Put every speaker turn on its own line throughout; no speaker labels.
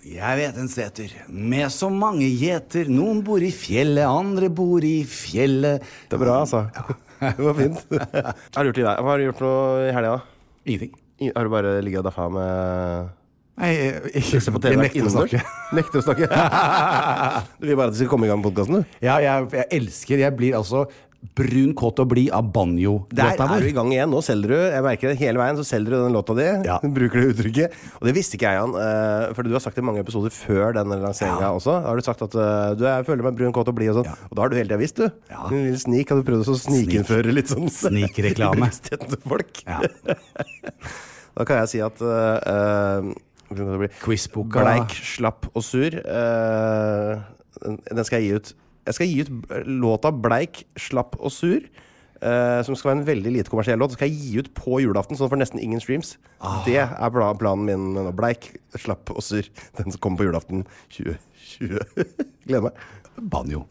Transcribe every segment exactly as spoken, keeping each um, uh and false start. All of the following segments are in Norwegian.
Jeg vet en seter med så mange gjeter. Noen bor i fjellet, andre bor i fjellet.
Det er bra, altså. Ja. Det var fint. Hva har du gjort i deg? Hva har du gjort noe i helga?
Ingenting.
Har du bare ligget og daffa med...
Nei, jeg, jeg,
Se på T V,
jeg nekter å snakke.
Nekter å snakke. Du vil bare at de skal komme i gang med podcasten, du?
Ja, jeg, jeg elsker, jeg blir altså brun, kåt og blid av banjo-låta
Der
vår.
er du i gang igjen, nå selger du, jeg merker det hele veien, så selger du den låta di,
Ja.
du bruker det uttrykket, og det visste ikke jeg, Jan, uh, for du har sagt det i mange episoder før den lanseringen
Ja.
også, da har du sagt at uh, du er, føler meg brun, kåt og blid og sånn,
Ja.
og da har du hele tiden visst, du.
Ja.
En lille snik, har du prøvd å snikinnføre litt sånn
Snikreklame.
bevisstheten til folk.
Ja.
Da kan jeg si at uh, uh,
Quizboka.
Bleik, slapp og sur, uh, den skal jeg gi ut. Jeg skal gi ut låta Bleik, slapp og sur, uh, som skal være en veldig lite kommersiell låt. Den skal jeg gi ut på julaften, sånn for nesten ingen streams. Ah. Det er planen min nå. Bleik, slapp og sur. Den som kommer på julaften tjue tjue. Gleder meg.
Banjo.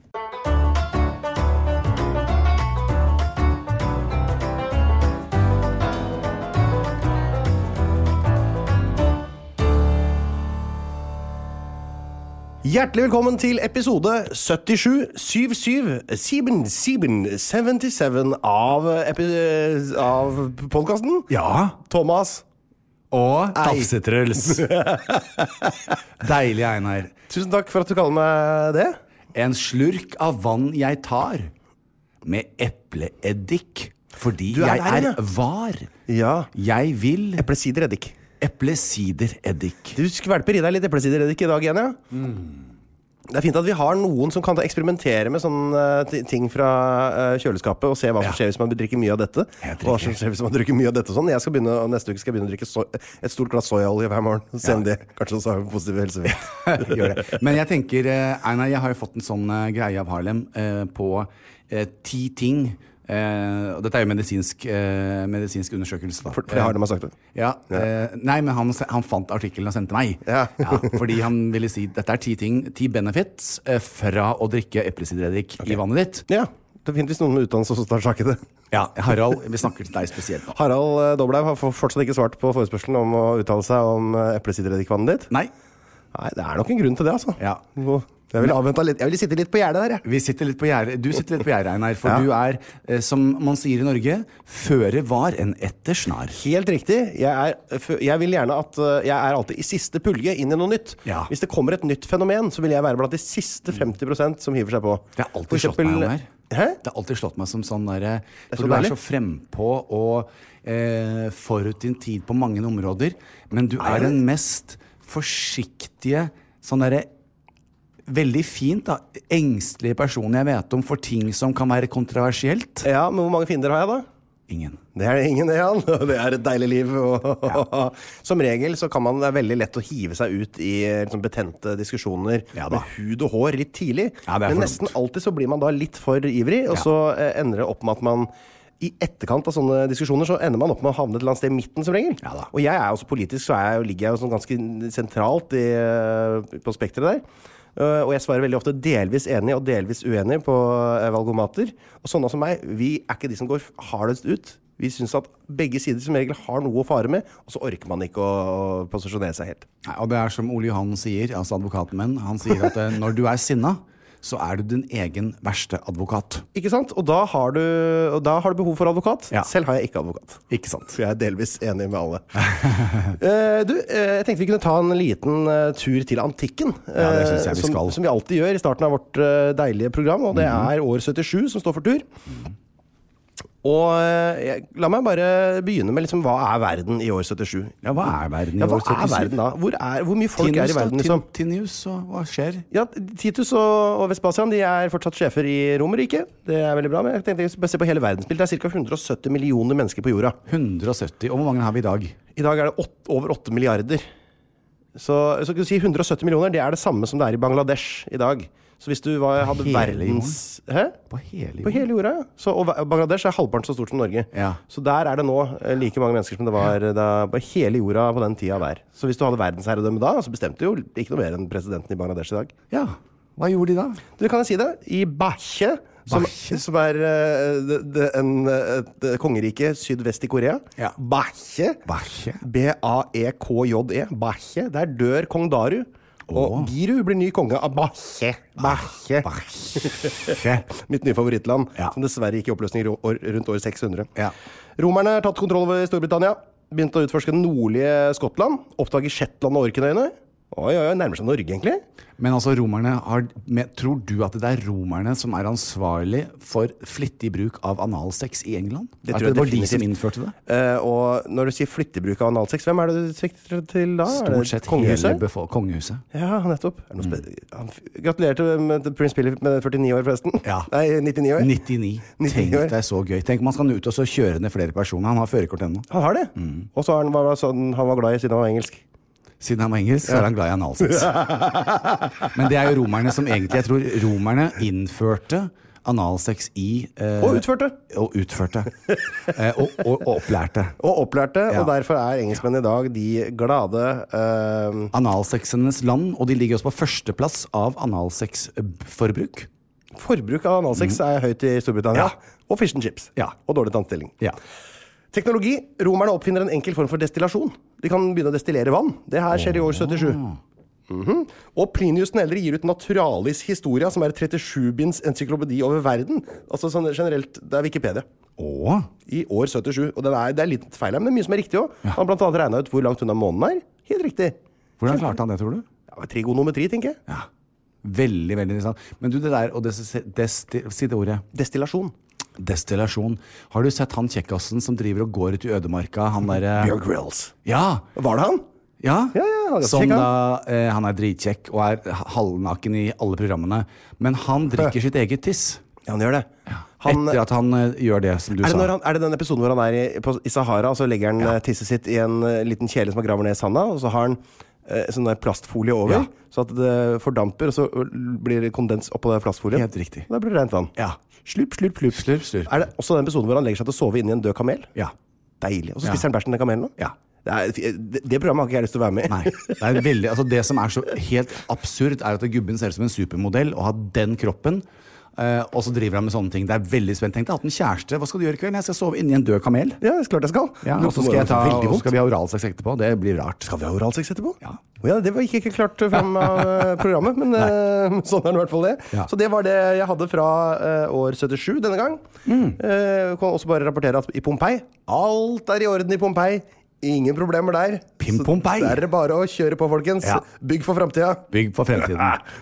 Hjertelig velkommen til episode syttisju, syttisju, syttisju, syttisju av, epi- av podcasten.
Ja.
Thomas.
Og
Ei.
Tafsetruls. Deilig, Einar.
Tusen takk for at du kaller meg det.
En slurk av vann jeg tar med epleeddik, fordi
Du er
jeg
der,
er
ja.
var.
Ja.
Jeg vil
Eplesidereddik.
eplesidereddik.
Du skvelper i deg litt eplesidereddik i dag igjen, ja? Mm. Det er fint at vi har noen som kan eksperimentere med sånne uh, ting fra uh, kjøleskapet og se hva som
Ja.
skjer hvis man drikker mye av dette.
Helt
Hva som
riktig.
skjer hvis man drikker mye av dette og sånn. Jeg skal begynne, og neste uke skal jeg begynne å drikke so et stort glass soyaolje hver morgen. Og se
Ja.
om det kanskje også har en positiv helseeffekt.
Gjør det. Men jeg tenker, eh, Einar, jeg har jo fått en sånn eh, greie av Harlem eh, på eh, ti ting. Eh, og dette er jo medisinsk, eh, medisinsk undersøkelse. Da.
For, for det har de har sagt det.
Ja, eh, nei, men han, han fant artikkelen og sendte meg.
Ja.
Ja, fordi han ville si dette er ti ting, ti benefits eh, fra å drikke eplesidereddik i vannet ditt.
Ja, det er fint hvis noen med utdannelse også tar sak i det.
Ja, Harald, vi snakker til deg spesielt nå.
Harald uh, Doblev har for- fortsatt ikke svart på forespørselen om å uttale seg om uh, eplesidereddikvannet ditt.
Nei,
Nei, det er nok en grunn til det, altså.
ja.
Nå- Jeg vil, avvente litt. Jeg vil sitte litt på gjerdet der, jeg.
Vi sitter litt på gjerdet. Du sitter litt på gjerdet, Einar, for
Ja.
du er, eh, som man sier i Norge, føre var en etter snar.
Helt riktig. Jeg, er, jeg vil gjerne at uh, jeg er alltid i siste pulje inn i noe nytt.
Ja.
Hvis det kommer et nytt fenomen, så vil jeg være blant de siste femti prosent som hiver seg på.
Det har alltid
For
slått meg,
eksempel-
Einar.
Hæ?
Det har alltid slått meg som sånn derre
er
For
så
du er
deilig.
så frempå og eh, forut din tid på mange områder, men du er
jeg?
den mest forsiktige, sånn derre veldig fint, da. Engstelige personen jeg vet om for ting som kan være kontroversielt.
Ja, men hvor mange fiender har jeg da?
Ingen.
Det er ingen det, Jan. Og det er et deilig liv. Og som regel så kan man, det er veldig lett å hive seg ut i liksom, betente diskusjoner
Ja da.
med hud og hår litt tidlig.
Ja, det er
men
for
nesten
dumt.
alltid så blir man da litt for ivrig, og
Ja.
så eh, ender det opp med at man i etterkant av sånne diskusjoner så ender man opp med å havne et eller annet sted i midten som regel.
Ja da.
Og jeg er også politisk, så er jeg, ligger jeg jo sånn ganske sentralt i, eh, på spektret der. Uh, og jeg svarer veldig ofte delvis enig og delvis uenig på uh, valgomater. Og sånne som meg, vi er ikke de som går hardest ut. Vi synes at begge sider som regel har noe å fare med, og så orker man ikke å, å posisjonere seg helt.
Nei, og det er som Ole Johan sier, altså advokaten min, han sier at eh, når du er sinna, så er du din egen verste advokat.
Ikke sant? Og da har du, og da har du behov for advokat.
Ja.
Selv har jeg ikke advokat.
Ikke sant?
Så jeg er delvis enig med alle. uh, du, uh, jeg tenkte vi kunne ta en liten uh, tur til antikken.
Ja, det synes jeg vi
som,
skal.
Som vi alltid gjør i starten av vårt uh, deilige program, og det er år syttisju som står for tur. Og uh, jeg, la meg bare begynne med liksom, hva er verden i år syttisju?
Ja, hva er verden i
Ja, hva
år syttisju?
er verden da? Hvor, er, hvor mye folk
Tinus,
er i verden,
da?
liksom?
Tin- Tinius, og hva skjer?
Ja, Titus og, og Vespasian, de er fortsatt sjefer i Romerriket. Det er veldig bra, men jeg tenkte jeg skulle se på hele verdensbildet. Det er ca. hundre og sytti millioner mennesker på jorda.
hundre og sytti, og hvor mange har vi i dag?
I dag er det åt, over åtte milliarder. Så, så kan du si hundre og sytti millioner, det er det samme som det er i Bangladesh i dag. Så hvis du var, hadde
hele
verdens... Hæ?
På hele
På hele jorda, ja. Så, og Bangladesh er halvparten så stort som Norge.
Ja.
Så der er det nå eh, like mange mennesker som det var da, på hele jorda på den tida der. Så hvis du hadde verdensherredømme da, så bestemte jo ikke noe mer enn presidenten i Bangladesh i dag.
Ja, hva gjorde de da?
Du kan jeg si det, i Bache, som,
Bache?
som er uh, det, det, en, et kongerike sydvest i Korea.
Ja.
Bache,
Bache?
B A E K J E, Bache, der dør kong Daru. Og Giru blir ny konge av Bache. Bache.
Bache.
Mitt nye favorittland,
Ja.
som dessverre gikk i oppløsning i år, rundt år seks hundre.
Ja.
Romerne har tatt kontroll over Storbritannia, begynt å utforske nordlige Skottland, oppdaget Shetland og Orknøyene. Oi, oi, oi, nærmer seg Norge egentlig.
Men altså romerne har, men, tror du at det er romerne som er ansvarlig for flittig bruk av analsex i England?
Det
at
tror jeg
det var de
definitivt.
som innførte det?
Eh, og når du sier flyttig bruk av analsex, hvem er det du sikter til da? Er
Stort
det
sett hele
kongehuset?
befol- kongehuset.
Ja, nettopp. Er det noe spe- Han f- Gratulerer til med Prince Philip med førtini år forresten.
Ja.
Nei, nittini år.
nittini. Tenk
år.
det er så gøy. Tenk om man skal ut og så kjøre ned flere personer. Han har førerkort ennå.
Han har det. Og så har han, var, sånn, han var glad i siden han var engelsk.
Siden han var engelsk, så er han glad i analsex. Men det er jo romerne som egentlig, jeg tror romerne innførte analsex i eh,
Og utførte.
Og utførte. eh, og, og, og opplærte.
Og opplærte,
Ja.
og derfor er engelskmenn i dag de glade eh,
Analsexenes land, og de ligger også på førsteplass av analsexforbruk.
Forbruk av analsex er høyt i Storbritannia.
Ja.
Og fish and chips.
Ja.
Og dårlig tannstilling.
Ja.
Teknologi. Romerne oppfinner en enkel form for destillasjon. De kan begynne å destillere vann. Det her skjer i år syttisju. Mhm. Og Plinius den eldre gir ut Naturalis Historia, som er et trettisju-binds encyklopedi over verden. Altså sånn generelt, det er Wikipedia.
Åh,
I år syttisju. Og det er, det er litt feil her, men det er mye som er riktig også. Han har blant annet regnet ut hvor langt unna månen er. Helt riktig.
hvordan klarte han det, tror du?
Ja, trigonometri, tenker jeg.
Ja. Veldig, veldig interessant. Men du, det der, og det, desti, si det ordet.
Destillasjon.
Destillasjon. Har du sett han kjekkassen som driver og går ut i ødemarka? Han derre
Bear Grylls.
Ja!
Var det han?
Ja,
Ja, ja, han er ganske
som
kjekk,
da, eh, han er dritkjekk og er halvnaken i alle programmene. Men han drikker sitt eget tiss.
Ja, han gjør det. Han,
Etter at han eh, gjør det som du
er, det
sa.
når han, er det den episoden hvor han er i, på, i Sahara, og så legger han ja. tisset sitt i en uh, liten kjele som han graver ned i sanda, og så har han uh, sånn der plastfolie over,
Ja.
så at det fordamper, og så blir det kondens oppå den plastfolien.
Helt riktig.
Da blir det rent vann.
Ja.
Slupp, slupp, slupp.
Slurp, slurp.
Er det også den episoden hvor han legger seg til å sove inni en død kamel?
Ja.
Deilig. Og så
Ja.
spiser han bæsjen den kamelen nå?
Ja.
Det, er, det, det programmet har ikke jeg lyst til å være med i.
Nei. Det, er veldig, altså det som er så helt absurd, er at gubben ser ut som en supermodell og har den kroppen. eh, og så driver han med sånne ting. Det er veldig spent. Tenk deg, jeg har hatt en kjæreste. Hva skal du gjøre i kveld? Jeg skal sove inni en død kamel.
Ja, det er klart jeg skal.
Ja, og så skal, jeg ta, og så skal vi ha oralsex etterpå. Det blir rart.
Skal vi ha oralsex etterpå?
Ja.
Å ja, det var ikke, ikke klart frem av eh, programmet, men eh, sånn er det i hvert fall det.
Ja.
Så det var det jeg hadde fra eh, år syttisju denne gang. Mm. Eh, kan også bare rapportere at i Pompeii, alt er i orden i Pompeii. Ingen problemer der.
Pim
Så
Pompeii.
Der er det bare å kjøre på, folkens.
Ja.
Bygg for fremtiden.
Bygg for fremtiden.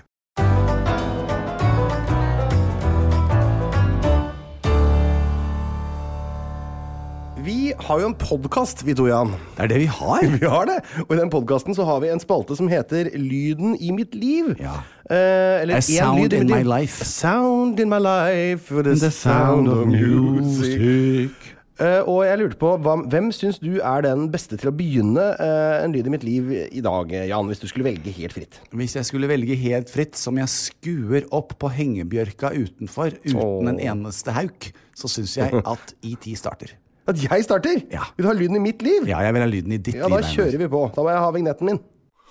Vi har jo en podcast, vi to, Jan.
Det er det vi har.
Vi har det. Og i den podcasten så har vi en spalte som heter Lyden i mitt liv.
Ja.
Eh, eller
A
en
sound
lyd i
in
mitt
my
liv.
life.
A sound in my life. The, the sound of music. Eh, og jeg lurte på, hva, hvem syns du er den beste til å begynne eh, en lyd i mitt liv i dag, Jan, hvis du skulle velge helt fritt?
Hvis jeg skulle velge helt fritt, som jeg skuer opp på hengebjørka utenfor, uten
Åh.
en eneste hauk, så syns jeg at E T starter.
At jeg starter?
Ja.
Vil du ha lyden i mitt liv?
Ja, jeg vil ha lyden i ditt
Ja,
liv.
da
Einar.
kjører vi på. Da må jeg ha vignetten min.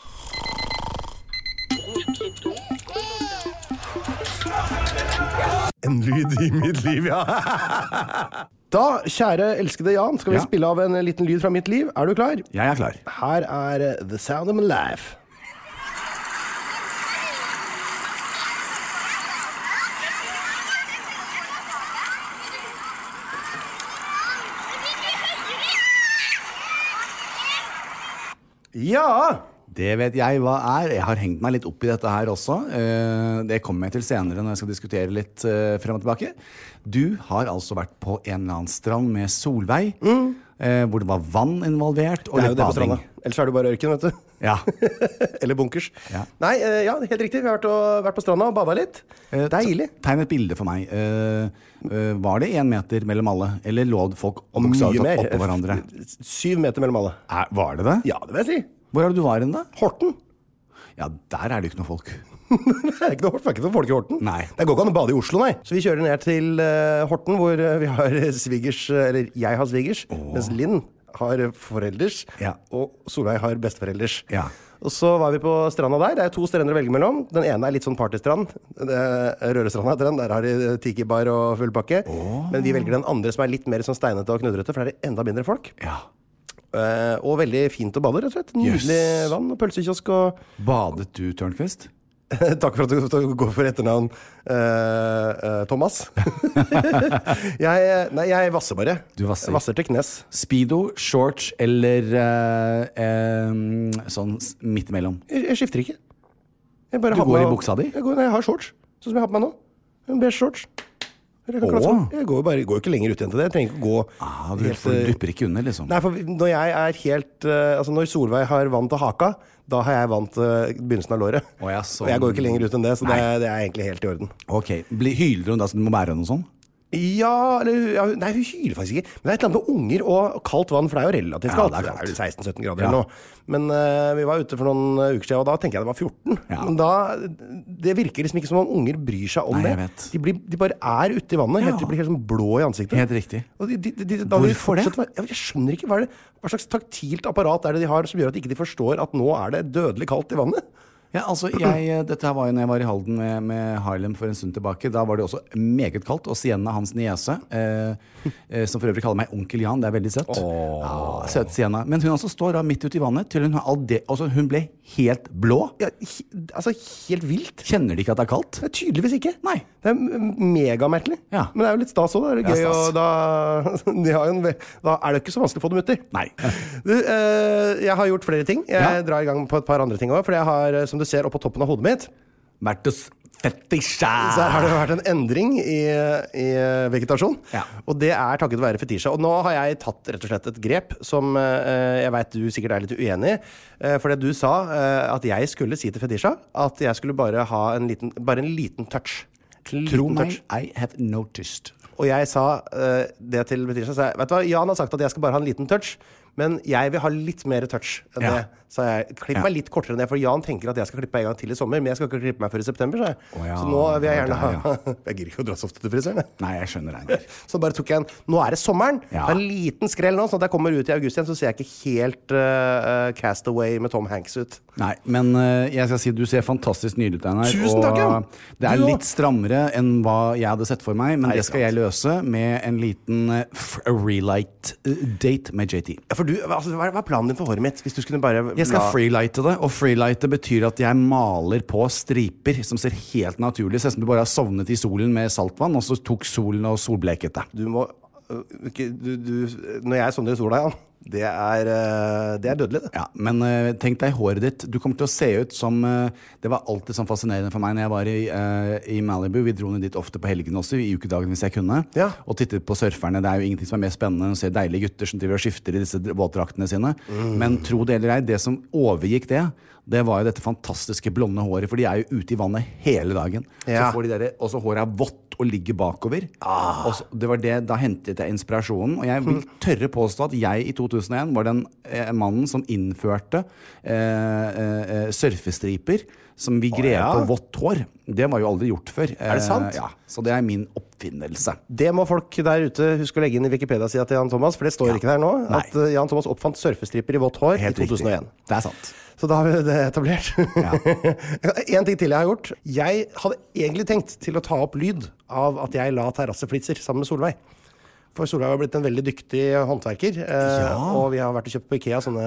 En lyd i mitt liv, ja. Da, kjære elskede Jan, skal vi
Ja.
spille av en liten lyd fra mitt liv. Er du klar?
Jeg er klar.
Her er eh, The Sound of My Life. Ja!
Det vet jeg hva er. Jeg har hengt meg litt opp i dette her også. Eh, Det kommer jeg til senere når jeg skal diskutere litt eh, frem og tilbake. Du har altså vært på en eller annen strand med Solveig, eh, hvor det var vann involvert, og
Det er jo
litt
det på
bading.
stranda. Ellers er det jo bare ørken, vet du.
Ja.
Eller bunkers.
Ja.
Nei, eh, ja, helt riktig. Vi har vært, og, vært på stranda og bada litt.
Eh,
Deilig.
Tegn et bilde for meg. Eh, eh, var det én meter mellom alle, eller lå det folk
Og
bokstavelig
mye
talt
mer.
oppå hverandre?
Syv meter mellom alle.
Er, var det det?
Ja, det vil jeg si.
Hvor er det du var hen, da?
Horten.
Ja, der er det jo ikke noe folk.
Det er ikke noe, det er ikke noe folk i Horten.
Nei.
Det går ikke an å bade i Oslo, nei. Så vi kjører ned til eh, Horten, hvor eh, vi har svigers, eh, eller jeg har svigers, mens Linn har forelders,
Ja.
og Solveig har besteforelders.
Ja.
Og så var vi på stranda der. Det er to strender å velge mellom. Den ene er litt sånn partystrand. Det er Rørestranda heter den. Der har de tiki-bar og full pakke. Men vi velger den andre som er litt mer sånn steinete og knudrete, for der er det enda mindre folk.
Ja.
Uh, og veldig fint å bade, rett og slett. Nydelig
Yes.
vann og pølsekiosk og
Badet du, Tørnquist?
Takk for at du går for etternavn uh, uh, Thomas. jeg, nei, jeg vasser bare.
Du vasser.
Jeg vasser til knes.
Speedo, shorts eller eh, eh, sånn s- midt imellom?
Jeg, jeg skifter ikke. Jeg bare
Du
har
går
på
i
meg-
buksa di?
Jeg, går, nei, jeg har shorts, sånn som jeg har på meg nå. En beige shorts. Jeg, kan
Åh.
klatre på. jeg går, bare, går ikke lenger ut igjen til det. Jeg trenger ikke gå
Ah, du,
helt,
for du
eh,
dupper ikke under, liksom?
Nei, for når jeg er helt eh, Altså når Solveig har vann til haka, da har jeg vann til begynnelsen av låret.
Å, ja, sånn.
Og jeg går ikke lenger ut enn det, så det,
Nei.
det er egentlig helt i orden.
Ok, Bli, Hyler hun da så du må bære noe sånt?
Ja, eller ja, Nei, hun hyler faktisk ikke. Men det er et eller annet med unger og kaldt vann, for det er jo relativt
Ja,
kaldt.
det er
Det
kaldt.
er jo seksten sytten grader
Ja.
eller noe. Men eh, vi var ute for noen eh, uker siden, og da tenker jeg det var fjorten.
Ja.
Men da Det virker liksom ikke som om unger bryr seg om
Nei, jeg
det.
vet.
De, blir, de bare er ute i vannet, helt
Ja.
til de blir helt sånn blå i ansiktet.
Helt riktig.
Og de, de, de, de, da vil de
Hvorfor det?
fortsette å være- Ja, jeg skjønner ikke hva, er det, hva slags taktilt apparat er det de har som gjør at ikke de forstår at nå er det dødelig kaldt i vannet.
Ja, altså, jeg, Dette her var jo når jeg var i Halden med, med Harlem for en stund tilbake. Da var det også meget kaldt. Og Sienna, hans niese, eh, eh, som for øvrig kaller meg onkel Jan, det er veldig søtt. Ja, søt Sienna. Men hun også står da midt ute i vannet. Til hun, har all det, altså, hun ble helt blå.
Ja, he, altså helt vilt.
Kjenner de ikke at det er kaldt?
Det er tydeligvis ikke.
Nei.
Det er m- megamerkelig.
Ja.
Men det er jo litt stas òg. Det er
Ja,
gøy,
stas.
og da, de har jo en, ve- da er det ikke så vanskelig å få dem uti.
Nei.
Du, eh, jeg har gjort flere ting. Jeg
Ja.
drar i gang på et par andre ting òg. For jeg har, eh, som du ser, oppå toppen av hodet mitt,
Bertus fetisha.
så her har det vært en endring i, i vegetasjon.
Ja.
Og det er takket være fetisha. Og nå har jeg tatt rett og slett et grep som eh, jeg veit du sikkert er litt uenig i. Eh, for det du sa, eh, at jeg skulle si til fetisha at jeg skulle bare ha en liten, bare en liten touch. En
Tro
liten
meg,
touch.
I have noticed.
Og jeg sa eh, det til fetisha. Så jeg, vet du hva, Jan har sagt at jeg skal bare ha en liten touch. Men jeg vil ha litt mer touch enn
Ja.
det. Så jeg klipp
Ja.
meg litt kortere enn det. For Jan tenker at jeg skal klippe meg en gang til i sommer. Men jeg skal ikke klippe meg før i september. Så, jeg.
Å ja,
så nå vil jeg
det
gjerne
var
ha
der,
Jeg gidder ikke å dra så ofte til frisøren. jeg.
Nei, jeg skjønner Einar.
Så bare tok jeg en Nå er det sommeren.
Ja.
Det er en liten skrell nå, sånn at jeg kommer ut i august igjen, så ser jeg ikke helt uh, Castaway med Tom Hanks ut.
Nei, men eh, jeg skal si du ser fantastisk nydelig ut, Einar.
Tusen takk, ja.
Det er
Du
litt
også.
strammere enn hva jeg hadde sett for meg, men
Nei,
det skal jeg løse med en liten uh, relight-date med J T.
Ja, for du, altså, hva er hva er planen din for håret mitt? Hvis du skulle bare
Jeg skal
la-
freelighte det, og freelighte betyr at jeg maler på striper som ser helt naturlig. Ser ut som du bare har sovnet i solen med saltvann, og så tok solen og solbleket det.
Du må øh, ikke, du, du, Når jeg sovner i sola, Jan, det er, øh, det er dødelig, det.
Ja, men eh, tenk deg håret ditt. Du kommer til å se ut som eh, Det var alltid sånn fascinerende for meg når jeg var i, eh, i Malibu. Vi dro ned dit ofte på helgene også, i ukedagen hvis jeg kunne.
Ja.
Og tittet på surferne. Det er jo ingenting som er mer spennende enn å se deilige gutter som driver og skifter i disse våtdraktene sine. Men tro det eller ei, det som overgikk det, det var jo dette fantastiske blonde håret. For de er jo ute i vannet hele dagen.
Ja.
Så får de der, og så håret er vått og ligger bakover. Og så, det var det, Da hentet jeg inspirasjonen. Og jeg vil tørre påstå at jeg i to tusen og en var den eh, mannen som innførte eh, eh, surfestriper som vi greier
ja.
på vått hår. Det var jo aldri gjort før.
Er det sant?
Eh, ja, så det er min oppfinnelse.
Det må folk der ute huske å legge inn i Wikipedia-sida til Jan Thomas, for det står
Ja.
ikke der nå.
Nei.
At uh, Jan Thomas oppfant surfestriper i vått hår
Helt
i to tusen og en.
riktig. Det er sant.
Så da har vi det etablert.
Ja.
En ting til jeg har gjort. Jeg hadde egentlig tenkt til å ta opp lyd av at jeg la terrasseflitser sammen med Solveig. For Solveig har blitt en veldig dyktig håndverker. Eh,
Ja.
Og vi har vært og kjøpt på Ikea sånne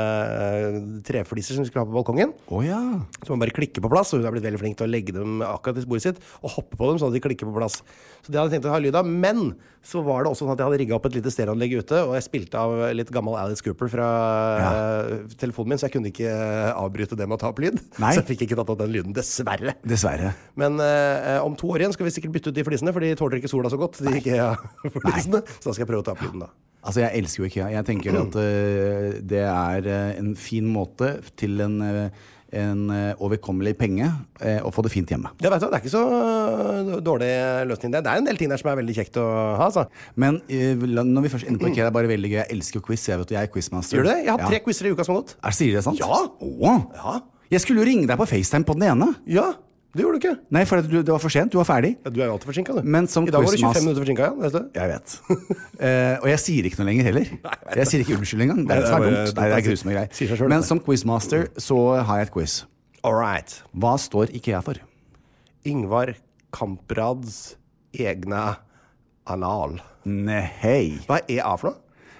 eh, trefliser som vi skulle ha på balkongen.
Å ja.
Så man bare klikker på plass, og hun har blitt veldig flink til å legge dem akkurat i bordet sitt og hoppe på dem sånn at de klikker på plass. Så det hadde jeg tenkt å ha lyd av. Men så var det også sånn at jeg hadde rigget opp et lite stereoanlegg ute, og jeg spilte av litt gammel Alice Cooper fra
Ja.
eh, telefonen min, så jeg kunne ikke eh, avbryte det med å ta opp lyd.
Nei.
Så jeg fikk ikke tatt opp den lyden, dessverre.
Dessverre.
Men eh, om to år igjen skal vi sikkert bytte ut de flisene, for de tåler ikke sola så godt, de IKEA-flisene. Så da skal jeg prøve å ta opp lyden da.
Altså, jeg elsker jo IKEA. Jeg tenker at eh, det er eh, en fin måte til en, eh, en eh, overkommelig penge eh, å få det fint hjemme.
Ja, vet du, hva, det er ikke så øh, dårlig løsning. Det Det er en del ting der som er veldig kjekt å ha, altså.
Men eh, la- når vi først er inne på IKEA, det er bare veldig gøy. Jeg elsker jo quiz. Jeg vet du, jeg er quizmaster.
Gjør du det? Jeg har hatt
Ja.
tre quizer i uka som har gått.
Er, sier du det sant?
Ja.
Åh.
Ja.
Jeg skulle jo ringe deg på FaceTime på den ene.
Ja, det gjorde du ikke.
Nei, for at du, det var for sent. Du var ferdig.
Ja, du er jo alltid forsinket, du.
Men som
I dag var du
quizmaster-
tjuefem minutter forsinket, ja, vet du.
Jeg vet. Eh, og jeg sier ikke noe lenger heller. Jeg sier ikke unnskyld engang. Det er det som er
Nei, det er
dumt.
bare-
Nei, det er grusomme
Sier seg
greier.
selv,
Men
det.
som quizmaster så har jeg et quiz.
All right.
Hva står IKEA for?
Ingvar Kamprads egne anal.
Nei.
Hva er E A for noe?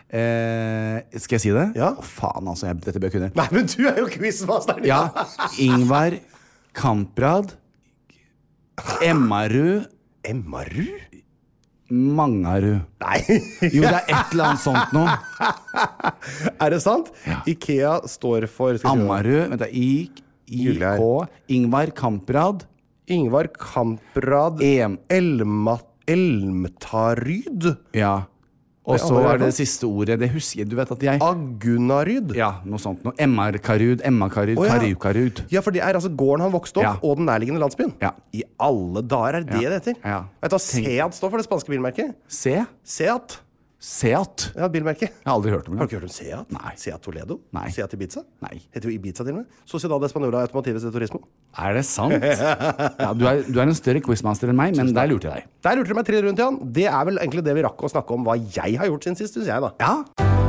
Eh, skal jeg si det?
Ja.
Å, faen, altså. Jeg, dette bør jeg kunne.
Nei, men du er jo quizmasteren.
Ja. Ingvar Kamprad. Emmarud.
Emmarud?
Mangarud.
Nei.
Jo, det er et eller annet sånt nå.
Er det sant?
Ja.
IKEA står for skal vi se.
Ammarud. Vent da. I, I K. Ingvar Kamprad.
Ingvar Kamprad.
Em.
Elma, Elmtaryd.
Ja. Og
Det er
så
alle i
er
hvert
det
fall.
siste ordet. Det husker jeg. Du vet at jeg
Agunaryd.
Ja, noe sånt noe. Emmarkarud, Emmakarud,
Å, ja.
Karukarud.
Ja, for det er altså gården han vokste opp,
Ja.
og den nærliggende landsbyen.
Ja.
I alle dager er det
Ja.
det heter.
Ja.
Vet du hva Seat står for, det spanske bilmerket?
Se.
Seat.
Seat.
Ja, bilmerket.
Jeg har aldri hørt om
Har
det.
du ikke hørt om Seat?
Nei.
Seat Toledo?
Nei.
Seat Ibiza?
Nei.
Heter jo Ibiza til og med. Sociedad Española Automatives de Turismo.
Er det sant? Ja, du, er, du er en større quizmaster enn meg, men der lurte jeg deg.
Der lurte du meg trill rundt, Jan. Det er vel egentlig det vi rakk å snakke om hva jeg har gjort siden sist, synes jeg, da.
Ja.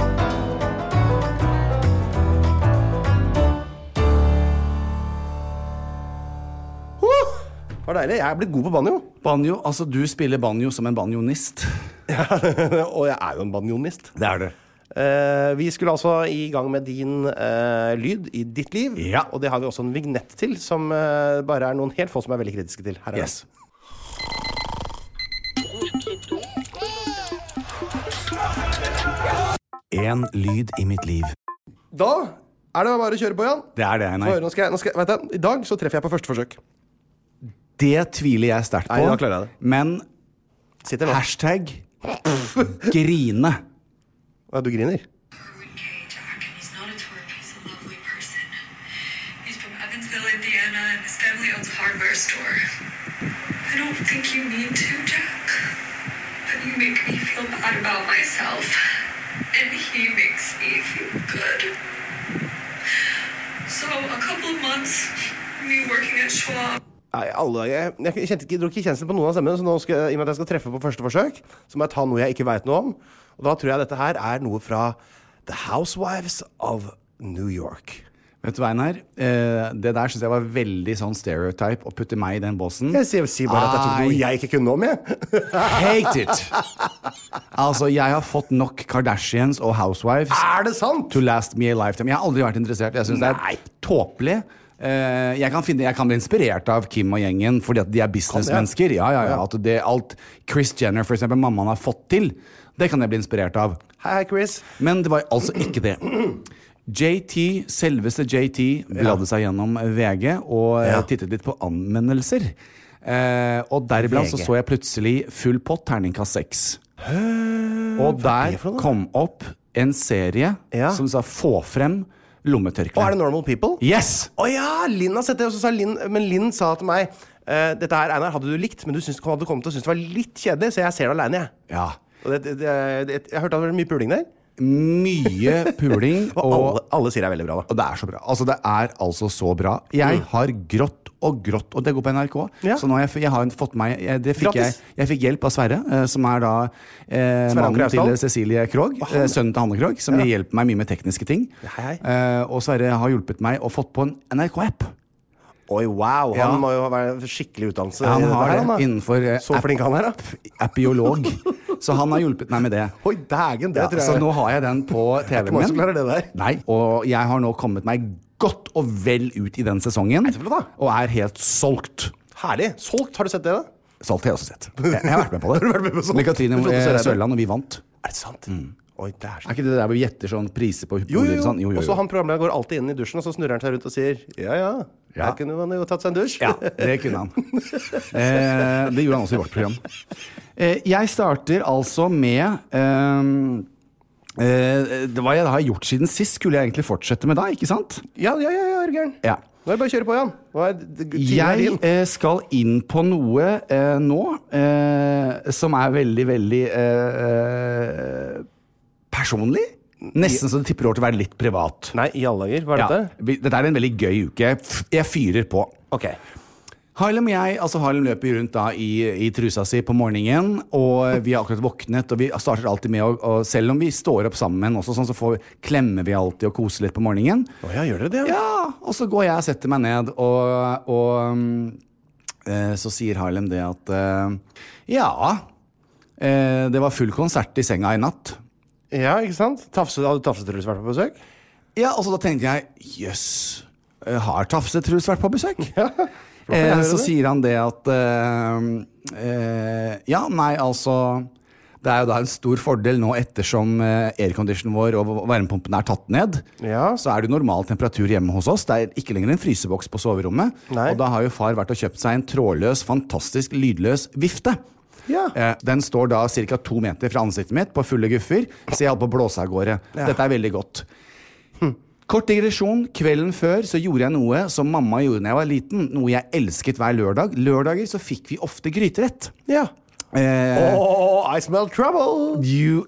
Uh, det var deilig. Jeg er blitt god på banjo.
Banjo. Altså, du spiller banjo som en banjonist.
Og jeg er jo en banjonist.
Det er det.
Eh, vi skulle altså i gang med din eh, lyd i ditt liv.
Ja.
Og det har vi også en vignett til, som eh, bare er noen helt få som er veldig kritiske til. Her er
Yes. En lyd i mitt liv.
det. Da er det bare å kjøre på, Jan.
Det er det,
Få
nei.
høre, Nå skal jeg, nå skal jeg, vet du, I dag så treffer jeg på første forsøk.
Det tviler jeg sterkt på.
Nei, da klarer jeg det.
Men
Sitter nå.
hashtag grine.
Ja, du griner.
Erwin K. Jack, and he's not a twerp. He's a lovely person. He's from Evansville, Indiana, and his family owns a hardware store. I don't think you need to, Jack, but you make me feel bad about myself, and he makes me feel good. So a couple of months, me working at Schwab.
Nei, alle, jeg, jeg kjente ikke, dro ikke kjensel på noen av stemmene, så nå skal, i og med at jeg skal treffe på første forsøk, så må jeg ta noe jeg ikke vet noe om. Og da tror jeg dette her er noe fra The Housewives of New York.
Vet du hva, Einar? Eh, det der synes jeg var veldig sånn stereotype å putte meg i den båsen.
Jeg sier, sier bare at jeg tok noe
I
jeg ikke kunne om, jeg.
hate it! Altså, jeg har fått nok Kardashians og Housewives
Er det sant?
to last me a lifetime. Jeg har aldri vært interessert. Jeg synes det
Nei.
er tåpelig. Eh, jeg, kan finne, jeg kan bli inspirert av Kim og gjengen fordi at de er businessmennesker. Ja, ja, ja. At det, alt Kris Jenner, for eksempel, mammaen har fått til, det kan jeg bli inspirert av.
Hei, hei, Chris.
Men det var altså ikke det. J T, selveste J T, bladde seg gjennom V G og eh,
Ja.
tittet litt på anmeldelser. Eh, og deriblant så
V G.
så jeg plutselig Full pott, terningkast seks. Og der
det for noe?
kom opp en serie
Ja.
som sa 'få frem
Og er
lommetørkle'.
det Normal People?
Yes!
Å ja, Linn har sett det, og så sa Linn, men Linn sa til meg eh, dette her, Einar, hadde du likt, men du syns, hadde kommet til å synes det var litt kjedelig, så jeg ser det alene, jeg.
Ja.
Og det, det, det, det, jeg hørte at det var mye puling der.
Mye puling.
Og, alle, alle sier det er veldig bra, da.
Og det er så bra. Altså, det er altså så bra. Jeg har grått og grått, og det går på N R K.
Ja.
Så nå har jeg, jeg har fått meg jeg, det fikk jeg,
Gratis.
jeg fikk hjelp av Sverre, eh, som er da eh,
Sverre Anker
mannen til
Austdal?
Cecilie Krogh,
han-
eh, sønnen til Hanne Krogh, som
Ja.
hjelper meg mye med tekniske ting.
Hei, hei.
Eh, og Sverre har hjulpet meg og fått på en N R K-app.
Oi, wow. Han
Ja.
må jo være skikkelig utdannelse.
Han
i dette
har
her,
det
han, da.
innenfor eh,
Så flink han er, da.
appiolog. Så han har hjulpet meg med det.
Oi, dægen, det
Ja,
tror jeg.
så nå har jeg den på T
ikke
V-en
mange som
min.
klarer det der.
Nei, og jeg har nå kommet meg godt og vel ut i den sesongen.
så flott, da.
Og er helt solgt.
Herlig. Solgt. Har du sett det, da?
Solgt har jeg også sett. Jeg, jeg har vært med på det.
Har du vært med på solgt?
Med Katrine
Med Frode
eh,
Søreide?
Sørland, og vi vant.
Er det sant? Oi, det er så
Er ikke det der hvor vi gjetter sånn priser på
Jo, jo,
boliger
jo.
og sånn? Jo, jo,
Og så
jo.
han programlederen går alltid inn i dusjen, og så snurrer han seg rundt og sier ja, ja,
Ja.
her kunne man jo tatt seg en dusj.
Ja, det kunne han. Eh, det gjorde han også i vårt program. Eh, jeg starter altså med ehm, eh, det var jeg har gjort siden sist, skulle jeg egentlig fortsette med da, ikke sant?
ja, ja, ja, ja, Ørgern.
Ja.
Nå er det bare å kjøre på, Jan. Nå er d- d- tiden er
Jeg
din.
eh, skal inn på noe eh, nå eh, som er veldig, veldig eh, eh, personlig. Nesten så det tipper over til å være litt privat.
Nei, i alle dager. Hva er
Ja,
dette?
vi- dette er en veldig gøy uke. Jeg f- Jeg fyrer på.
Ok.
Harlem og jeg, altså Harlem løper rundt da i, i trusa si på morgenen, og vi har akkurat våknet, og vi starter alltid med å, og selv om vi står opp sammen også, sånn, så får, klemmer vi alltid og koser litt på morgenen.
Å ja, gjør dere det?
Ja, og så går jeg og setter meg ned, og, og um, eh, så sier Harlem det at eh, ja, eh, det var full konsert i senga i natt.
Ja, ikke sant? Tafse, hadde Tafse-Truls vært på besøk?
Ja, altså da tenkte jeg, jøss, yes, har Tafse-Truls vært på besøk?
Ja,
eh, så sier han det at, eh, eh, ja, nei, altså, det er jo da en stor fordel nå ettersom eh, airconditionen vår og varmepumpen er tatt ned,
Ja.
så er det normal temperatur hjemme hos oss. Det er ikke lenger en fryseboks på soverommet,
Nei.
og da har jo far vært og kjøpt seg en trådløs, fantastisk lydløs vifte.
Ja.
Eh, den står da cirka to meter fra ansiktet mitt på fulle guffer, så jeg holdt på å blåse av gårde.
Ja.
Dette er veldig godt. Kort digresjon, kvelden før så gjorde jeg noe som mamma gjorde når jeg var liten, noe jeg elsket hver lørdag. Lørdager så fikk vi ofte gryterett.
Ja.
Eh,
Oh, I smell trouble!
you,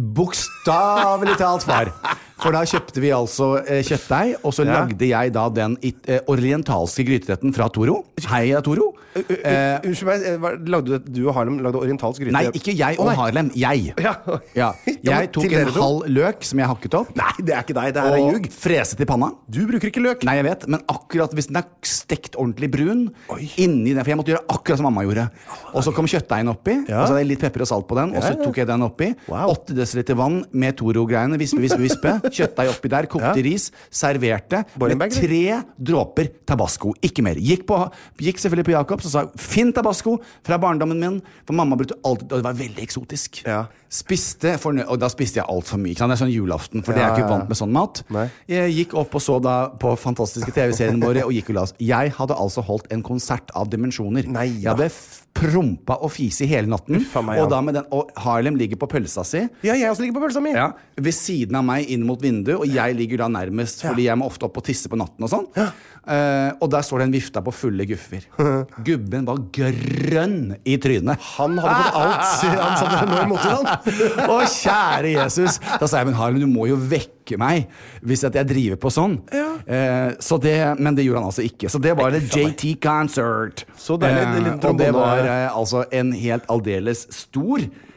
bokstavelig talt, far. For da kjøpte vi altså eh, kjøttdeig, og så
Ja.
lagde jeg da den it, eh, orientalske gryteretten fra Toro. Heia Toro.
Eh, Unnskyld meg, eh, hva- lagde du, du og Harlem lagde orientalsk gryte?
Nei, ikke jeg og
Å, nei.
Harlem. Jeg.
Ja.
Ja.
Ja, men
Jeg tok
til
en
dere to?
halv løk som jeg hakket opp,
Nei, det er ikke deg, det her er
og
ljug.
freset i panna.
Du bruker ikke løk.
Nei, jeg vet, men akkurat hvis den er stekt ordentlig brun
Oi.
inni den, for jeg måtte gjøre akkurat som mamma gjorde. Og så kom kjøttdeigen oppi,
Ja.
og så hadde jeg litt pepper og salt på den, og så
Ja, ja.
tok jeg den oppi.
Wow.
åtte desiliter vann med Toro-greiene, vispe, vispe, vispe. Kjøttdeig oppi der, kokte
Ja.
ris, serverte
Boiling
med
bag,
tre dråper tabasco, ikke mer. Gikk, på, gikk selvfølgelig på Jacobs og sa, finn tabasco fra barndommen min, for mamma brukte alltid, og det var veldig eksotisk.
Ja.
Spiste, fornø- og da spiste jeg alt for mye, ikke sant? Det er sånn julaften, for det er
Ja,
jeg ikke
ja, ja.
vant med sånn mat.
Nei.
Jeg gikk opp og så da på fantastiske T V-seriene våre og gikk og la oss. Jeg hadde altså holdt en konsert av dimensjoner.
Nei,
Jeg
ja.
hadde f- prompa og fise hele natten.
Uff, a meg,
og,
ja.
da med den, og Harlem ligger på pølsa si.
Ja, jeg også ligger på pølsa mi.
Ja, ved siden av meg inn mot vinduet, og jeg ligger da nærmest, fordi jeg må ofte opp og tisse på natten og sånn. Eh, og der står det en vifta på fulle guffer. Gubben var grønn i trynet.
Han hadde fått alt. Han satt der nå i Motland.
Å, kjære Jesus. Da sa jeg, men Harlem, du må jo vekke meg hvis at jeg driver på sånn.
Ja.
Eh, så det, men det gjorde han altså ikke. Så det var
Nei,
det
faen meg.
J T Concert.
Så deilig, det er litt
Eh, og det
trombone-
var eh, altså en helt aldeles stor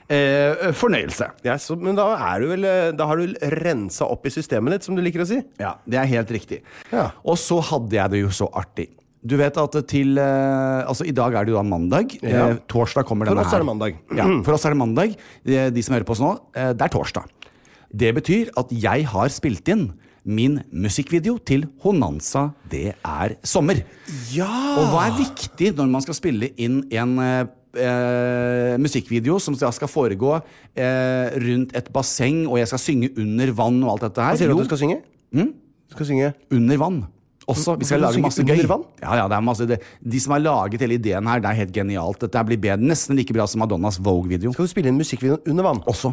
eh, fornøyelse.
Ja, så, men da, er du vel, eh, da har du rensa opp i systemet ditt, som du liker å si.
Ja, det er helt riktig.
Ja.
Og så hadde jeg det jo så artig. Du vet at til eh, Altså, i dag er det jo da mandag.
Ja.
Eh, torsdag kommer
For
denne
oss
her.
er det mandag.
Ja, for oss er det mandag. De, de som hører på oss nå, eh, det er torsdag. Det betyr at jeg har spilt inn min musikkvideo til Honanza Det er sommer.
Ja!
Og hva er viktig når man skal spille inn en eh, eh, musikkvideo som da skal foregå eh, rundt et basseng, og jeg skal synge under vann og alt dette her?
Hva sier du
Jo,
at du skal synge? Du skal synge
under vann. Også, vi skal
Skal du
lage
synge
masse
under
gøy.
vann?
Ja, ja, det er masse, det, de som har laget hele ideen her, det er helt genialt. Dette blir bedre, nesten like bra som Madonnas Vogue-video.
Skal du spille inn musikkvideo under vann?
Også.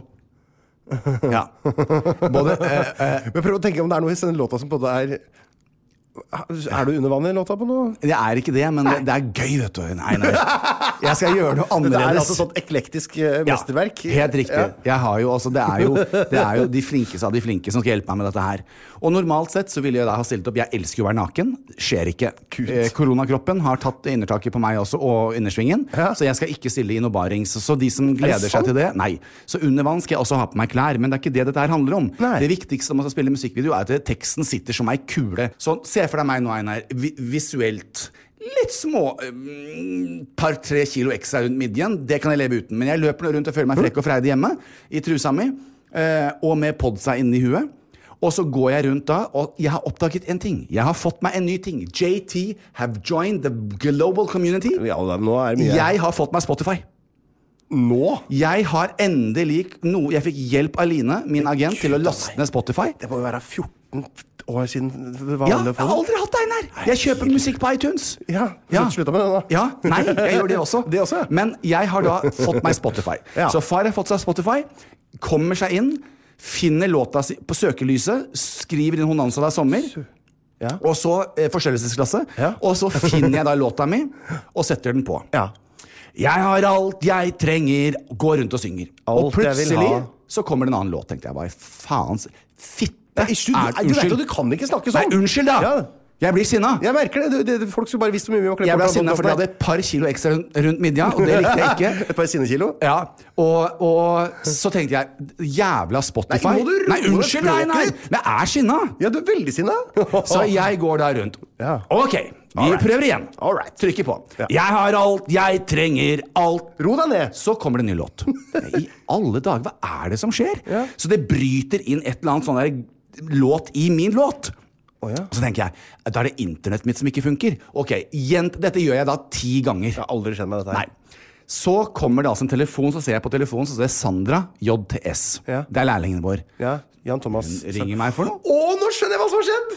Ja. Både eh, eh,
Men prøv å tenke om det er noe i denne låta som på det er Er du under vann i låta på noe?
Det er ikke det, men det, det er gøy, vet du. Nei, nei. Jeg skal gjøre noe
Det er
annerledes.
altså sånn eklektisk eh,
Ja,
mesterverk.
helt riktig.
Ja.
Jeg har jo, altså, det, er jo, det er jo de flinkeste av de flinke som skal hjelpe meg med dette her. Og normalt sett så ville jeg da ha stilt opp. Jeg elsker jo å være naken. Skjer ikke. Eh, koronakroppen har tatt innertaket på meg også, og innersvingen.
Ja.
Så jeg skal ikke stille i noe barings. Så de som gleder seg
sant?
til det, nei. Så under vann skal jeg også ha på meg klær. Men det er ikke det dette her handler om.
Nei.
Det viktigste når man skal spille musikkvideo, er at teksten sitter som ei kule. Så se for deg meg nå, Einar, vi visuelt. Litt små, um, par-tre kilo ekstra rundt midjen. Det kan jeg leve uten. Men jeg løper nå rundt og føler meg frekk og freidig hjemme i trusa mi, eh, og med podsa inni huet. Og så går jeg rundt da, og jeg har oppdaget en ting. Jeg har fått meg en ny ting. J T have joined the global community.
Ja, nå er det mye
Jeg har fått meg Spotify.
Nå?
Jeg har endelig noe Jeg fikk hjelp av Line, min agent, til å laste ned Spotify.
Det må jo være fjorten år siden det var
Ja,
alle
jeg har aldri hatt det, Einar! Jeg kjøper musikk på iTunes.
Ja,
Ja.
slutta med det da.
Ja, nei, jeg gjør det også.
Det også, ja.
Men jeg har da fått meg Spotify.
Ja.
Så far har fått seg Spotify, kommer seg inn, finner låta si på søkelyset, skriver inn Honanza Det er sommer,
Ja.
og så eh, forstørrelsesklasse,
Ja.
og så finner jeg da låta mi, og setter den på.
Ja.
Jeg har alt jeg trenger, går rundt og synger.
Alt
og
jeg vil
plutselig
ha.
så kommer det en annen låt, tenkte jeg. Hva i faens fitte
Nei, du,
er
du vet jo, du kan ikke snakke sånn.
Nei, unnskyld da!
Ja.
Jeg blir sinna.
Jeg merker det. Du, det folk skulle bare visst hvor mye vi må klippe
Jeg ble
bort av
sinna fordi jeg
podcasten
hadde et par kilo ekstra rundt, rundt midja, og det likte jeg ikke.
her. Et par sinnekilo.
Ja, og, og så tenkte jeg jævla Spotify.
Nei, må du roe
Nei, unnskyld, nei,
språket
nei.
ditt?
Men jeg er sinna.
Ja, du er veldig sinna.
Så jeg går der rundt.
Ja.
Ok, Vi
Alright.
prøver igjen.
Alright.
Trykker på.
Ja.
Jeg har alt, jeg trenger alt.
Ro deg ned.
Så kommer det en ny låt. I alle dager, hva er det som skjer?
Ja.
Så det bryter inn et eller annet sånn der låt i min låt.
Å ja.
Så tenker jeg, da er det internett mitt som ikke funker. Ok, gjent, dette gjør jeg da ti ganger.
Jeg har aldri skjedd meg dette her.
Nei. Så kommer det altså en telefon, så ser jeg på telefonen, så ser jeg Sandra J T S.
Ja.
Det er lærlingen vår.
Ja, Jan Thomas.
Ringer meg for noe.
Å, nå skjønner jeg hva som har skjedd!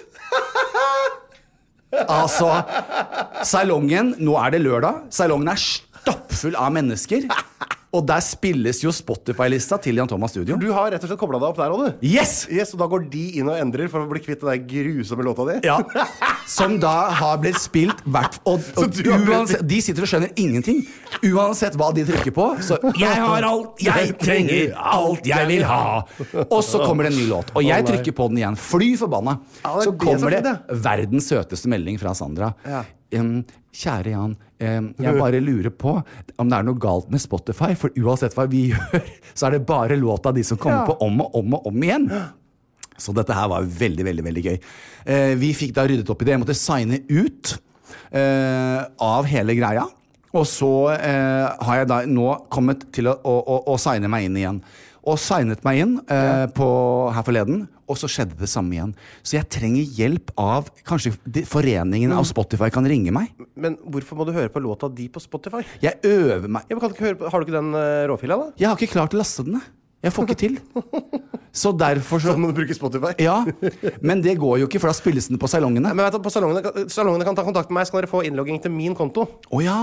Altså, salongen, nå er det lørdag. Salongen er stappfull av mennesker. Og der spilles jo Spotify-lista til Jan Thomas Studio.
Du har rett og slett koblet deg opp der også, du.
Yes!
Yes, og da går de inn og endrer for å bli kvitt den der grusomme låta di.
Ja, som da har blitt spilt hvert, og, og
Så du har blitt-
uansett, de sitter og skjønner ingenting. Uansett hva de trykker på. Så jeg har alt, jeg trenger alt jeg vil ha. Og så kommer det en ny låt. Og jeg
Å, nei.
trykker på den igjen. Fly forbanna.
Ja, det er
Så
det som
kommer
er
det
det.
verdens søteste melding fra Sandra.
Ja.
Em, kjære Jan, em, jeg bare lurer på om det er noe galt med Spotify, for uansett hva vi gjør, så er det bare låta de som kommer
Ja.
på om og om og om igjen. Så dette her var veldig, veldig, veldig gøy. Eh, vi fikk da ryddet opp i det. Jeg måtte signe ut eh, av hele greia. Og så eh, har jeg da nå kommet til å, å, å, å signe meg inn igjen. Og signet meg inn eh, på her forleden, og så skjedde det samme igjen. Så jeg trenger hjelp av Kanskje de, foreningen av Spotify kan ringe meg?
Men hvorfor må du høre på låta di på Spotify?
Jeg øver meg.
Ja, men kan du ikke høre på, har du ikke den uh, råfila, da?
Jeg har ikke klart å laste den. jeg. Jeg får ikke til. Så derfor så
Så må du bruke Spotify.
Ja, men det går jo ikke, for da spilles den på salongene.
Men vet du, på salongene, salongene kan ta kontakt med meg, så kan dere få innlogging til min konto.
Å ja.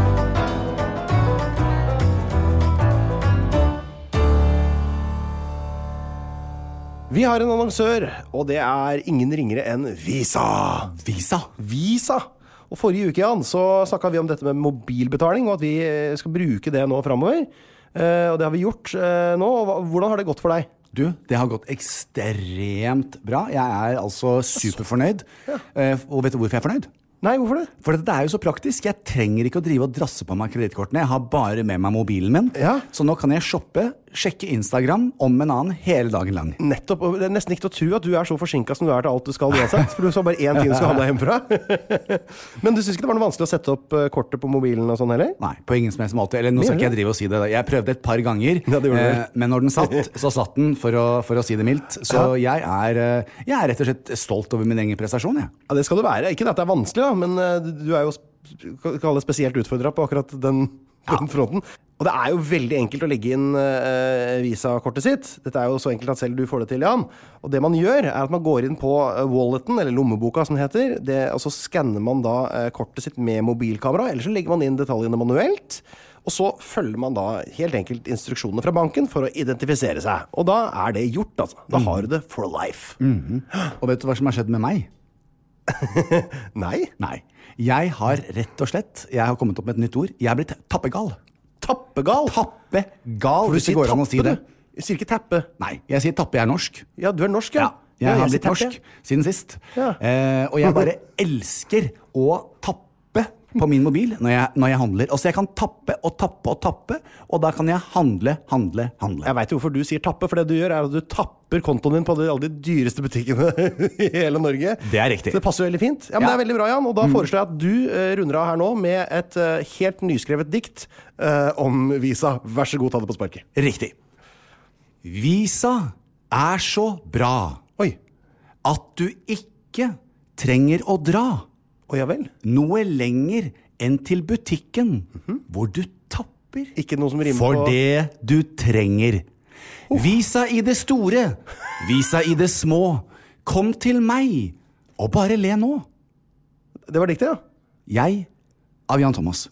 Vi har en annonsør, og det er ingen ringere enn Visa.
Visa.
Visa! Og forrige uke, Jan, så snakket vi om dette med mobilbetaling, og at vi eh, skal bruke det nå fremover. Eh, og det har vi gjort eh, nå. Og hva- Hvordan har det gått for deg?
Du, det har gått ekstremt bra. Jeg er altså superfornøyd. Eh, og vet du hvorfor jeg er fornøyd?
Nei, hvorfor det?
For dette er jo så praktisk. Jeg trenger ikke å drive og drasse på meg kredittkortene. Jeg har bare med meg mobilen min.
Ja.
Så nå kan jeg shoppe, sjekke Instagram om en annen hele dagen lang.
Nettopp, og det er nesten ikke til å tro at du er så forsinket som du er til alt du skal uansett. For du så bare én ting du skal ha med deg hjemmefra. Men du synes ikke det var noe vanskelig å sette opp eh, kortet på mobilen og sånn heller?
Nei, på ingen som helst måte. Eller nå skal ikke jeg drive og si det. Jeg prøvde et par ganger,
Ja, det gjorde du vel.
eh, men når den satt, så satt den, for å, for å si det mildt. Så jeg er, eh, jeg er rett og slett stolt over min egen prestasjon, jeg.
Ja, det skal du være. Ikke at det er vanskelig, da, men eh, du er jo sp- kall det spesielt utfordret på akkurat den, den fronten. Og det er jo veldig enkelt å legge inn uh, Visa-kortet sitt. Dette er jo så enkelt at selv du får det til, Jan. Og det man gjør, er at man går inn på uh, walleten, eller lommeboka som det heter, det, og så skanner man da uh, kortet sitt med mobilkamera, eller så legger man inn detaljene manuelt. Og så følger man da helt enkelt instruksjonene fra banken for å identifisere seg. Og da er det gjort, altså. Da har du det for life.
Mm. Og vet du hva som har skjedd med meg?
Nei?
Nei. Jeg har rett og slett, jeg har kommet opp med et nytt ord, jeg er blitt tappegal.
Tappegal?
Tappegal,
For du
hvis det
sier
går an å si
tappe,
det.
du. Du sier ikke tappe.
Nei, jeg sier tappe, jeg er norsk.
Ja, du er norsk, ja.
Ja, jeg
Ja,
har
sier
blitt
tappe,
norsk siden sist.
Ja.
Eh, og jeg bare elsker å tappe på min mobil når jeg, når jeg handler. Altså jeg kan tappe og tappe og tappe, og da kan jeg handle, handle, handle.
Jeg vet jo hvorfor du sier tappe, for det du gjør er at du tapper kontoen din på de, alle de dyreste butikkene i hele Norge.
Det er riktig.
Så det passer veldig fint. Ja, men
Ja.
det er veldig bra, Jan. Og da foreslår jeg at du eh, runder av her nå med et eh, helt nyskrevet dikt eh, om Visa. Vær så god, ta det på sparket.
Riktig. Visa er så bra
Oi.
at du ikke trenger å dra
Å ja vel.
noe lenger enn til butikken, hvor du tapper
Ikke noe som rimer
for
på
det du trenger. Visa i det store, visa i det små. Kom til meg, og bare le nå.
Det var diktet, ja.
Jeg av Jan Thomas.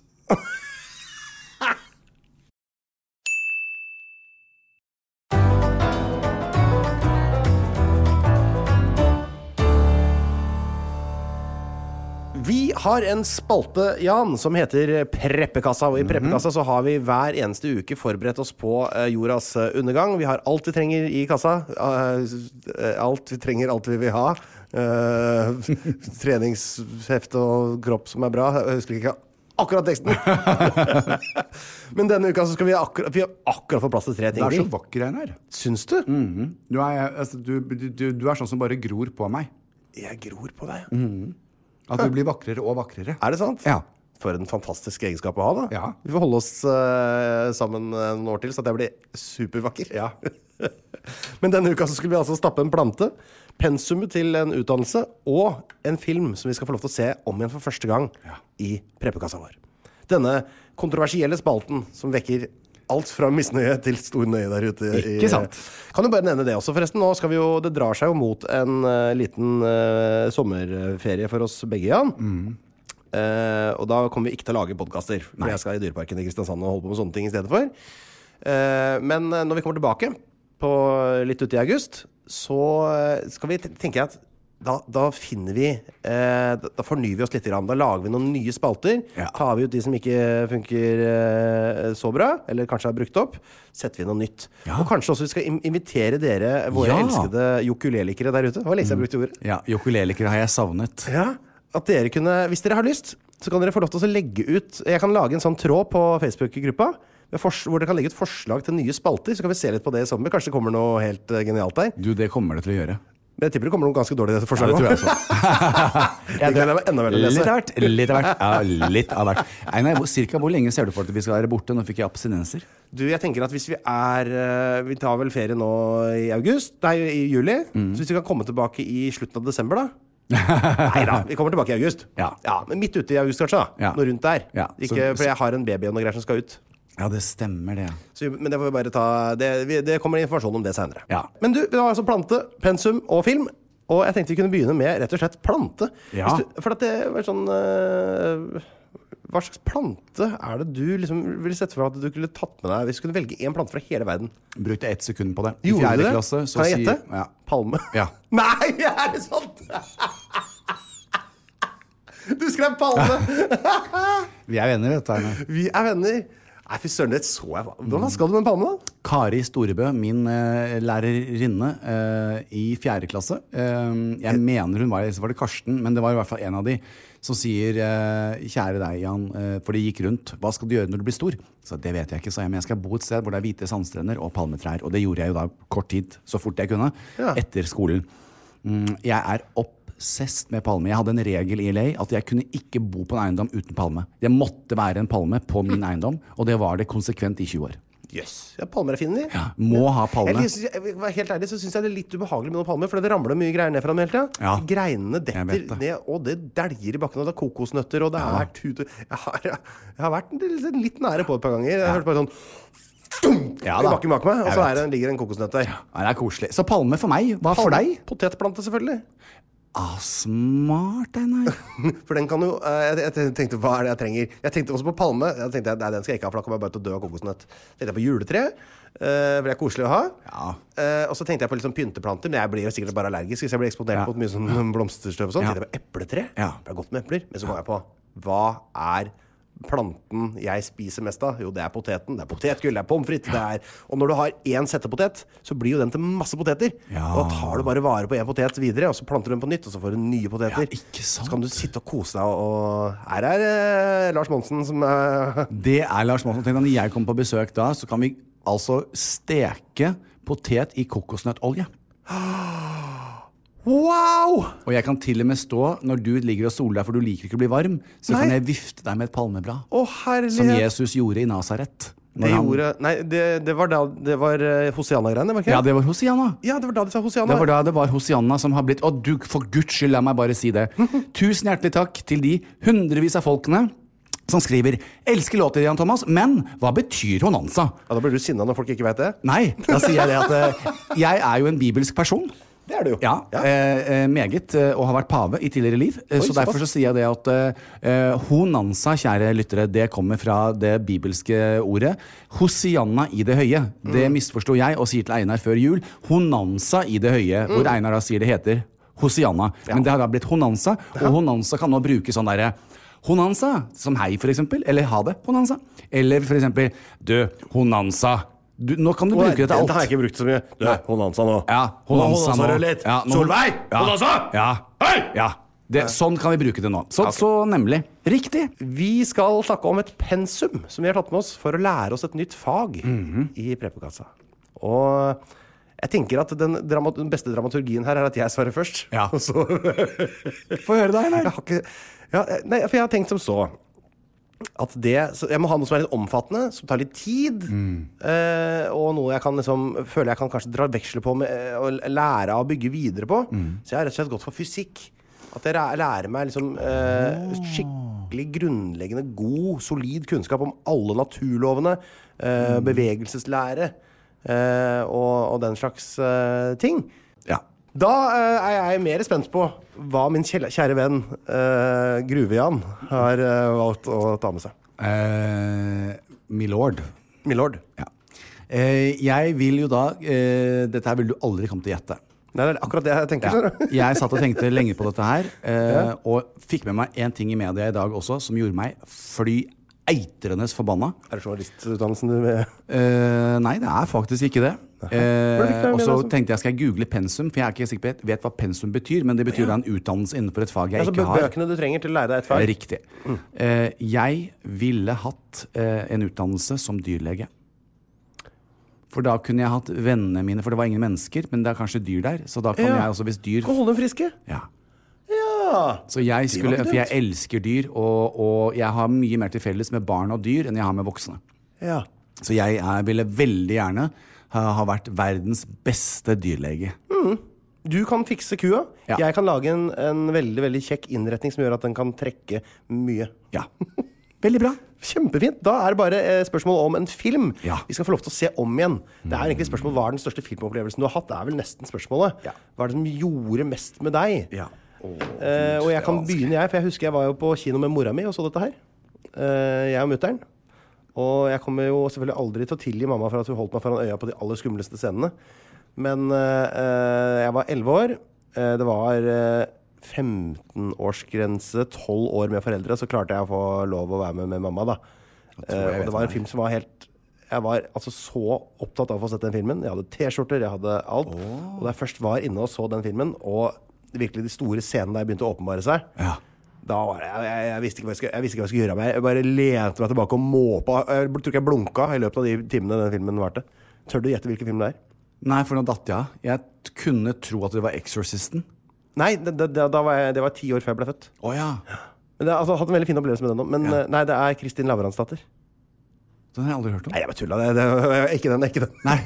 Vi har en spalte, Jan, som heter Preppekassa. Og i Preppekassa så har vi hver eneste uke forberedt oss på eh, jordas eh, undergang. Vi har alt vi trenger i kassa. Eh, alt vi trenger, alt vi vil ha. Eh, treningshefte og kropp som er bra. Jeg husker ikke akkurat teksten. Men denne uka så skal vi akkurat, vi har akkurat få plass til tre ting.
Det er så vakker, Einar.
Syns du?
Mhm. Du er, altså, du, du, du er sånn som bare gror på meg.
Jeg gror på deg.
At du blir vakrere og vakrere.
Er det sant?
Ja.
For en fantastisk egenskap å ha, da.
Ja.
Vi får holde oss uh, sammen noen år til, så at jeg blir supervakker.
Ja.
Men denne uka så skulle vi altså stappe en plante, pensumet til en utdannelse og en film som vi skal få lov til å se om igjen for første gang
Ja.
i preppekassa vår. Denne kontroversielle spalten som vekker alt fra misnøye til stor nøye der ute.
Ikke
i,
sant?
Kan du bare nevne det også, forresten. Nå skal vi jo, det drar seg jo mot en uh, liten uh, sommerferie for oss begge, Jan.
Mm.
Uh, og da kommer vi ikke til å lage podcaster, for
Nei.
jeg skal i Dyreparken i Kristiansand og holde på med sånne ting i stedet for. Uh, men uh, når vi kommer tilbake på litt ute i august, så uh, skal vi tenke at Da, da finner vi eh, da, da fornyer vi oss litt grann. Da lager vi noen nye spalter.
Ja.
Tar vi ut de som ikke funker eh, så bra, eller kanskje er brukt opp. Setter vi noe nytt.
Ja.
Og kanskje også vi skal im- invitere dere, våre
Ja.
elskede jokulelikere der ute. Det var lenge siden jeg brukte ordet.
Ja, jokulelikere har jeg savnet.
Ja, at dere kunne, hvis dere har lyst, så kan dere få lov til å legge ut. Jeg kan lage en sånn tråd på Facebook-gruppa med fors- hvor dere kan legge ut forslag til nye spalter. Så kan vi se litt på det i sommer. Kanskje det kommer noe helt eh, genialt der.
Du, det kommer det til å gjøre.
Men jeg tipper det kommer noen ganske dårlige
Ja,
forslag
det tror jeg
også.
også.
Det gleder jeg meg enda mer til å lese.
Litt av hvert. Litt av hvert. Ja, litt av hvert. Einar, hvor- cirka hvor lenge ser du for at vi skal være borte? Nå fikk jeg abstinenser.
Du, jeg tenker at hvis vi er eh, Vi tar vel ferie nå i august Nei, i juli
Mm.
Så hvis vi kan komme tilbake i slutten av desember da Neida, vi kommer tilbake i august
Ja.
men midt ute i august kanskje da
Ja.
Noe rundt der
Ja, så-
Ikke, For jeg har en baby og noe greier som skal ut
Ja, det stemmer det.
så, Men det får vi bare ta Det, vi, det kommer informasjon om det senere
Ja.
Men du, vi har altså plante, pensum og film Og jeg tenkte vi kunne begynne med rett og slett plante
Ja.
Hvis du, For at det var sånn eh, Hva slags plante er det du liksom ville sette for deg at du kunne tatt med deg hvis du kunne velge en plante fra hele verden?
Brukte ett sekund på det. I
Gjorde du
fjerde
det?
klasse, så
Kan jeg
sier-
gjette?
Ja.
Palme?
Ja.
Nei, er det sant? Du skrev palme!
Vi er venner, vet du, Einar.
Vi er venner. Nei, fy søren, det så jeg. Hvordan skal du med en palme da?
Kari Storebø, min eh, lærerinne eh, i fjerde klasse. Eh, jeg mener hun var, så var det Karsten, men det var i hvert fall en av de som sier, eh, kjære deg, Jan, eh, for det gikk rundt, hva skal du gjøre når du blir stor? Så det vet jeg ikke, så jeg, men jeg skal bo et sted hvor det er hvite sandstrender og palmetrær, og det gjorde jeg jo da kort tid, så fort jeg kunne,
Ja.
etter skolen. Mm, jeg er obsessed med palme. Jeg hadde en regel i L A at jeg kunne ikke bo på en eiendom uten palme. Det måtte være en palme på min eiendom, og det var det konsekvent i tjue år.
Jøss, ja, palmer er fine de.
Ja, må ha palme.
Jeg, synes- jeg, jeg, helt ærlig så synes jeg det er litt ubehagelig med noen palmer, for det ramler mye greier ned fra dem hele tiden.
Ja.
Greinene
Jeg
detter
vet det.
ned, og det dælger i bakken, og det er kokosnøtter, og det
Ja.
er tut. Jeg har, jeg har vært litt, litt nære på et par ganger. Jeg har hørt bare sånn dunk,
Ja
i
da.
bakken bak meg, og
Jeg
så
vet.
er det, ligger en kokosnøtt der.
Ja, det er koselig. Så palme for meg, hva for
Palme,
deg?
Potetplante selvfølgelig.
Ah, smart, Einar.
For den kan jo eh, jeg, jeg tenkte, hva er det jeg trenger? Jeg tenkte også på palme. Jeg tenkte, nei, den skal jeg ikke ha, for da kommer jeg bare til å dø av kokosnøtt. Tenkte jeg på juletre, eh, for det er koselig å ha.
Ja.
Eh, og så tenkte jeg på litt sånn pynteplanter, men jeg blir jo sikkert bare allergisk hvis jeg blir eksponert
Ja.
mot mye sånn blomsterstøv og sånn.
Ja.
Tenkte jeg på epletre.
Ja.
Det er godt med epler. Men så kom jeg på, hva er planten jeg spiser mest av? Jo, det er poteten, det er potetgull, det er pommes frites, det er... Og når du har én settepotet, så blir jo den til masse poteter.
Ja.
Og da tar du bare vare på en potet videre, og så planter du den på nytt, og så får du nye poteter.
Ja, ikke sant.
Så kan du sitte og kose deg, og her er eh, Lars Monsen som er...
Det er Lars Monsen. Tenk deg, når jeg kommer på besøk da, så kan vi altså steke potet i kokosnøttolje.
Wow!
Og jeg kan til og med stå, når du ligger og soler deg, for du liker ikke å bli varm, så
Nei.
kan jeg vifte deg med et palmeblad.
Å, herlighet.
Som Jesus gjorde i Nazaret.
Det
Når han-
gjorde... Nei, det, det var da... Det var uh, Hosianna-greiene, var ikke
Ja,
det?
det var Hosianna.
Ja, det var da de sa Hosianna.
Det var da det var Hosianna som har blitt Og du, for Guds skyld, la meg bare si det. Tusen hjertelig takk til de hundrevis av folkene som skriver 'Elsker låter, Jan Thomas', men hva betyr honanza?
Ja, da blir du sinna når folk ikke vet det.
Nei, da sier jeg det at eh, jeg er jo en bibelsk person.
Det er du jo.
Ja, eh, eh, meget, eh, og har vært pave i tidligere liv. Eh,
Oi,
så derfor så
såpass.
sier jeg det at eh, honanza, kjære lyttere, det kommer fra det bibelske ordet Hosianna i det høye. Det
Mm.
misforsto jeg og sier til Einar før jul. Honanza i det høye, hvor
Mm.
Einar da sier det heter Hosianna. Men det har da blitt honanza, og honanza kan nå brukes sånn derre honanza, som hei for eksempel, eller ha det, honanza. Eller for eksempel, du, honanza. Du, nå kan du
Å,
bruke det til
den
alt.
har jeg ikke brukt så mye. Du, Honanza nå.
Ja, Honanza
Honanza
nå.
litt.
Ja, nå-
Solveig!
Ja.
Honanza!
Ja.
Hei!
Ja. Det, sånn kan vi bruke det nå. Så, så nemlig. Riktig.
Vi skal snakke om et pensum som vi har tatt med oss for å lære oss et nytt fag i preppekassa. Og Jeg tenker at den, drama, den beste dramaturgien her er at jeg svarer først.
Ja.
Og så
Få høre deg,
jeg har ikke, ja, nei, for jeg har tenkt som så at det, så jeg må ha noe som er litt omfattende, som tar litt tid, mm. eh, og noe jeg kan liksom, føler jeg kan kanskje dra veksler på med, og lære av å bygge videre på. Mm. Så jeg har rett og slett gått for fysikk. At jeg lærer meg liksom eh, skikkelig grunnleggende god, solid kunnskap om alle naturlovene, eh, mm. bevegelseslære eh, og, og den slags eh, ting.
Ja.
Da uh, er jeg mer spent på hva min kjære venn uh, Gruve-Jan har uh, valgt å ta med seg.
Uh, Milord.
Milord.
Ja. Uh, jeg vil jo da uh, Dette her vil du aldri komme til å gjette.
Nei, det er akkurat det jeg tenker.
Ja. Jeg satt og tenkte lenge på dette her, uh, ja. og fikk med meg en ting i media i dag også som gjorde meg fly eitrenes forbanna.
Er det journalistutdannelsen du med?
Uh, nei, det er faktisk ikke det. Uh, og så tenkte jeg, skal jeg google pensum, for jeg er ikke sikker på jeg vet hva pensum betyr, men det betyr ja. en utdannelse innenfor et fag jeg
altså,
ikke har.
Bøkene du trenger til å lære deg et fag.
Riktig. Mm. Uh, jeg ville hatt uh, en utdannelse som dyrlege. For da kunne jeg hatt vennene mine, for det var ingen mennesker, men det er kanskje dyr der, så da kan ja. jeg også, hvis dyr...
Kan holde dem friske?
Ja.
Ja.
Så jeg skulle, for jeg elsker dyr, og, og jeg har mye mer til felles med barn og dyr enn jeg har med voksne.
Ja.
Så jeg er, ville veldig gjerne ha, ha vært verdens beste dyrlege.
Mm. Du kan fikse kua.
Ja.
Jeg kan lage en, en veldig, veldig kjekk innretning som gjør at den kan trekke mye.
Ja. Veldig bra.
Kjempefint. Da er det bare eh, spørsmål om en film.
Ja.
Vi skal få lov til å se om igjen. Det er egentlig spørsmål, hva er den største filmopplevelsen du har hatt? Det er vel nesten spørsmålet.
Ja.
Hva er det som gjorde mest med deg?
Ja. Oh,
eh, og jeg kan begynne jeg, for jeg husker jeg var jo på kino med mora mi og så dette her. Eh, jeg og mutteren. Og jeg kommer jo selvfølgelig aldri til å tilgi mamma for at hun holdt meg foran øya på de aller skumleste scenene. Men eh, jeg var elleve år. Eh, det var eh, femten-årsgrense, tolv år med foreldre, så klarte jeg å få lov å være med med mamma da. Eh, og det var en film som var helt... Jeg var altså så opptatt av å få sett den filmen. Jeg hadde t-skjorter, jeg hadde alt. Oh. Og da jeg først var inne og så den filmen, og virkelig de store scenene der begynte å åpenbare seg,
ja.
da var jeg, jeg, jeg, visste ikke hva jeg, skulle, jeg visste ikke hva jeg skulle gjøre med. Jeg bare lente meg tilbake og måpa. Jeg tror ikke jeg blunka i løpet av de timene den filmen varte. Tør du gjette hvilken film det er?
Nei, for nå datt jeg. Jeg kunne tro at det var Exorcisten.
Nei, det, det, da var jeg, det var ti år før jeg ble født.
Åja.
Men jeg har altså, hatt en veldig fin opplevelse med den nå. Men ja. nei, det er Kristin Lavransdatter.
Den har jeg aldri hørt om.
Nei, jeg bare tulla. Det, det, ikke den, ikke den.
Nei.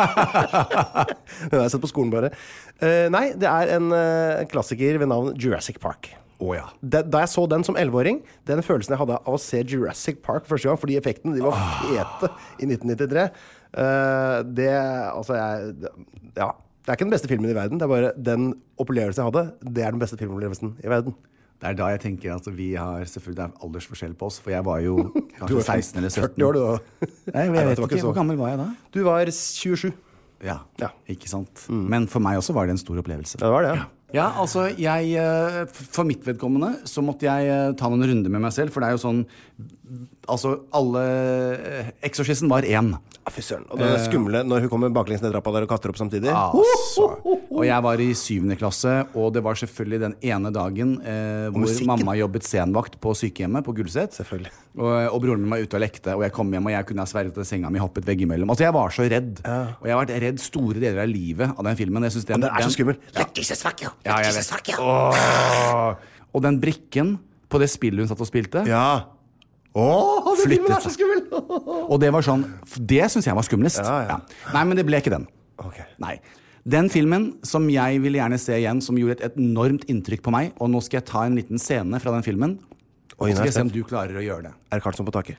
Den har jeg sett på skolen bare. Uh, nei, det er en uh, klassiker ved navn Jurassic Park.
Oh, ja.
det, Da jeg så den som elleveåring, den følelsen jeg hadde av å se Jurassic Park første gang, fordi effektene de var fete i nitten nittitre, uh, det, altså jeg det, ja, det er ikke den beste filmen i verden. Det er bare den opplevelsen jeg hadde. Det er den beste filmopplevelsen i verden.
Det er da jeg tenker at vi har selvfølgelig det er aldersforskjell på oss, for jeg var jo kanskje seksten eller sytten.
førti år du da.
Nei, jeg vet ikke, hvor gammel var jeg da?
Du var tjuesju.
Ja, ja. Ikke sant. Mm. Men for meg også var det en stor opplevelse.
Ja, det var det, ja.
Ja, altså, jeg, for mitt vedkommende så måtte jeg ta noen runder med meg selv, for det er jo sånn, altså, alle, Exorcisten var én.
Ja, fy søren. Og det er skumle når hun kommer baklengs ned trappa der og kaster opp samtidig.
Altså. Og jeg var i syvende klasse, og det var selvfølgelig den ene dagen eh, hvor mamma jobbet senvakt på sykehjemmet på Gullset.
Selvfølgelig.
Og, og broren min var ute og lekte, og jeg kom hjem, og jeg kunne ha sverret til senga mi, hoppet veggimellom. Altså, jeg var så redd. Ja. Og jeg har vært redd store deler av livet av den filmen. Jeg synes den,
og den er så skummel.
Ja. Ja, jeg vet. Åh. Og den brikken på det spillet hun satt og spilte.
Ja. Åh, den filmen er så skummel.
Og det var sånn, det synes jeg var skumlest.
Ja, ja.
Ja. Nei, men det ble ikke den.
Okay.
Nei. Den filmen som jeg ville gjerne se igjen, som gjorde et enormt inntrykk på meg, og nå skal jeg ta en liten scene fra den filmen, og så skal jeg se om du klarer å gjøre det.
Er det Karlsson på taket?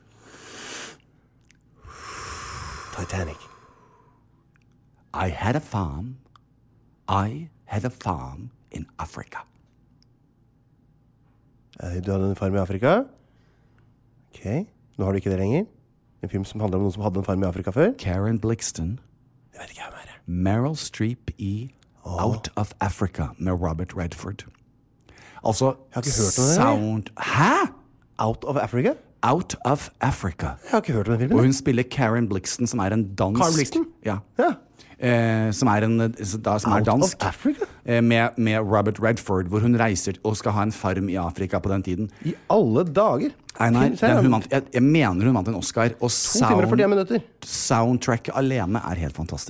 Titanic.
I had a farm. I had a farm in Africa.
Du hadde en farm i Afrika? Ok, nå har du ikke det lenger. En film som handler om noen som hadde en farm i Afrika før.
Karen Blixen.
Jeg vet ikke hvem er det.
Meryl Streep i oh. Out of Africa med Robert Redford. Altså,
jeg har ikke hørt om det.
Sound... Hæ?
Out of Africa?
Out of Africa.
Jeg har ikke hørt om den filmen.
Og hun spiller Karen Blixen, som er en dansk...
Karen Blixen?
Ja.
Ja.
Eh, som er, en, da, som er dansk.
Out of Africa?
Eh, med, med Robert Redford, hvor hun reiser og skal ha en farm i Afrika på den tiden.
I alle dager?
Nei, nei, den, hun vant, jeg, jeg mener hun vant en Oscar. Og
to timer og førti minutter.
Soundtracket alene er helt fantastisk.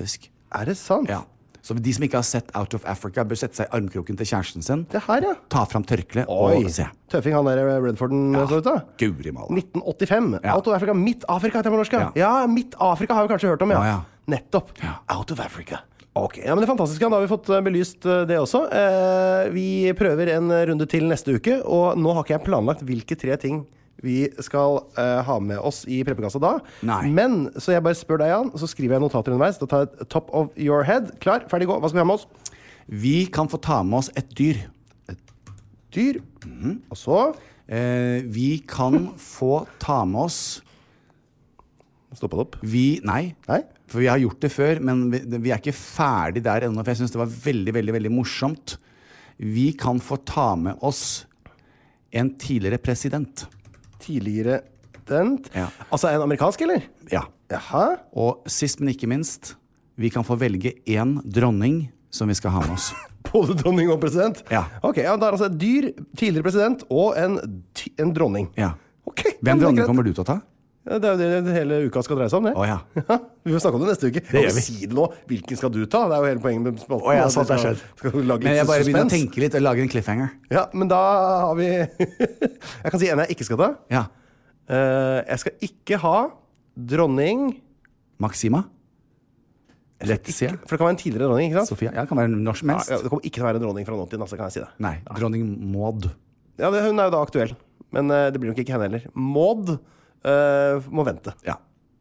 Er det sant?
Ja. Så de som ikke har sett Out of Africa, bør sette seg i armkroken til kjæresten sin.
Det her, ja.
Ta fram tørkle
Oi,
og se.
tøffing han der Redforden
Ja,
så ut da.
Guri mala.
nitten åttifem.
Ja.
Out of Africa. Midt-Afrika heter det på norsk. Ja.
Ja.
ja, Midt-Afrika har vi kanskje hørt om, ja.
Ja, ja.
Nettopp.
Ja.
Out of Africa. Ok, ja, men det er fantastisk. Da har vi fått eh, belyst eh, det også. Eh, vi prøver en runde til neste uke, og nå har ikke jeg planlagt hvilke tre ting vi skal uh, ha med oss i preppekassa da.
Nei.
Men, så jeg bare spør deg, Jan, så skriver jeg notater underveis. Da tar jeg top of your head. Klar, ferdig, gå. Hva skal vi ha med oss?
Vi kan få ta med oss et dyr.
Dyr. Mm. Og så?
Eh, vi kan få ta med oss
Stoppet opp.
Vi, nei,
Nei?
for vi har gjort det før, men vi, vi er ikke ferdig der ennå, for jeg synes det var veldig, veldig, veldig morsomt. Vi kan få ta med oss en tidligere president.
Tidligere dent.
Ja.
Altså en amerikansk, eller?
Ja.
Jaha.
Og sist, men ikke minst, vi kan få velge en dronning som vi skal ha med oss.
Både dronning og president?
Ja.
Ok, ja, det er altså et dyr, tidligere president og en, ty- en dronning.
Ja.
Ok.
Hvem
ja, men det er
dronning
greit.
kommer du til å ta?
Ja, det er jo det hele uka skal dreie seg om, det.
Å ja.
Ja, vi får snakke om det neste uke.
Det gjør vi.
Si det nå. Hvilken skal du ta? Det er jo hele poenget med spalten.
Å ja,
At vi
sant, det er
skal-
skjønt.
skal lage
Men
litt
jeg bare begynner å
suspens.
tenke litt og lage en cliffhanger.
Ja, men da har vi Jeg kan si en jeg ikke skal ta.
Ja.
Eh, jeg skal ikke ha dronning
Maxima? Letizia?
For det kan være en tidligere dronning, ikke sant?
Sofia? Ja, det kan være når som
Ja,
helst.
ja, det kommer ikke til å være en dronning fra nåtiden, altså, kan jeg si det.
Nei, dronning Maud.
Ja, det, hun er jo da aktuell. Men eh, det blir nok ikke henne heller. Maud eh, må vente.
Ja.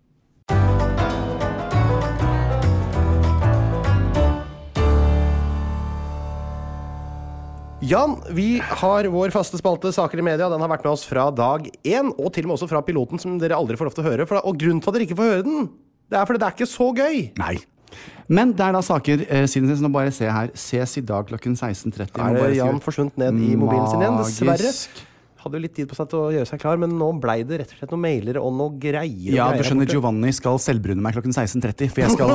Jan, vi har vår faste spalte Saker i media. Den har vært med oss fra dag én, og til og med også fra piloten, som dere aldri får lov til å høre. For da, og grunnen til at dere ikke får høre den, det er fordi det er ikke så gøy.
Nei. Men det er da saker eh, siden sist. Nå bare se her. Ses i dag klokken seksten tretti.
Er det Jan forsvunnet ned i mobilen sin igjen? Dessverre.
Magisk.
Hadde jo litt tid på seg til å gjøre seg klar, men nå blei det rett og slett noen mailer og noe greier. og
Ja,
greier
du skjønner,
borte.
Giovanni skal selvbrune meg klokken seksten tretti, for jeg skal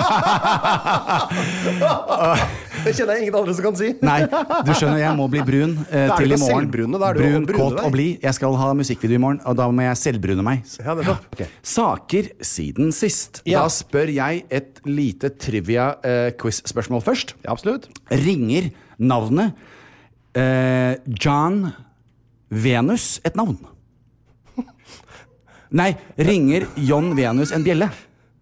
Det kjenner jeg ingen andre som kan si.
Nei, du skjønner, jeg må bli brun eh,
Da er
til
du
i
ikke
morgen.
selvbrune, da er du jo
Brun,
brune
kåt
deg.
og blid. Jeg skal ha musikkvideo i morgen, og da må jeg selvbrune meg.
Ja, nettopp. Ok.
Saker siden sist.
Ja.
Da spør jeg et lite trivia-quiz-spørsmål først.
Ja, absolutt.
Ringer navnet eh, John Venus et navn? Nei, ringer John Venus en bjelle?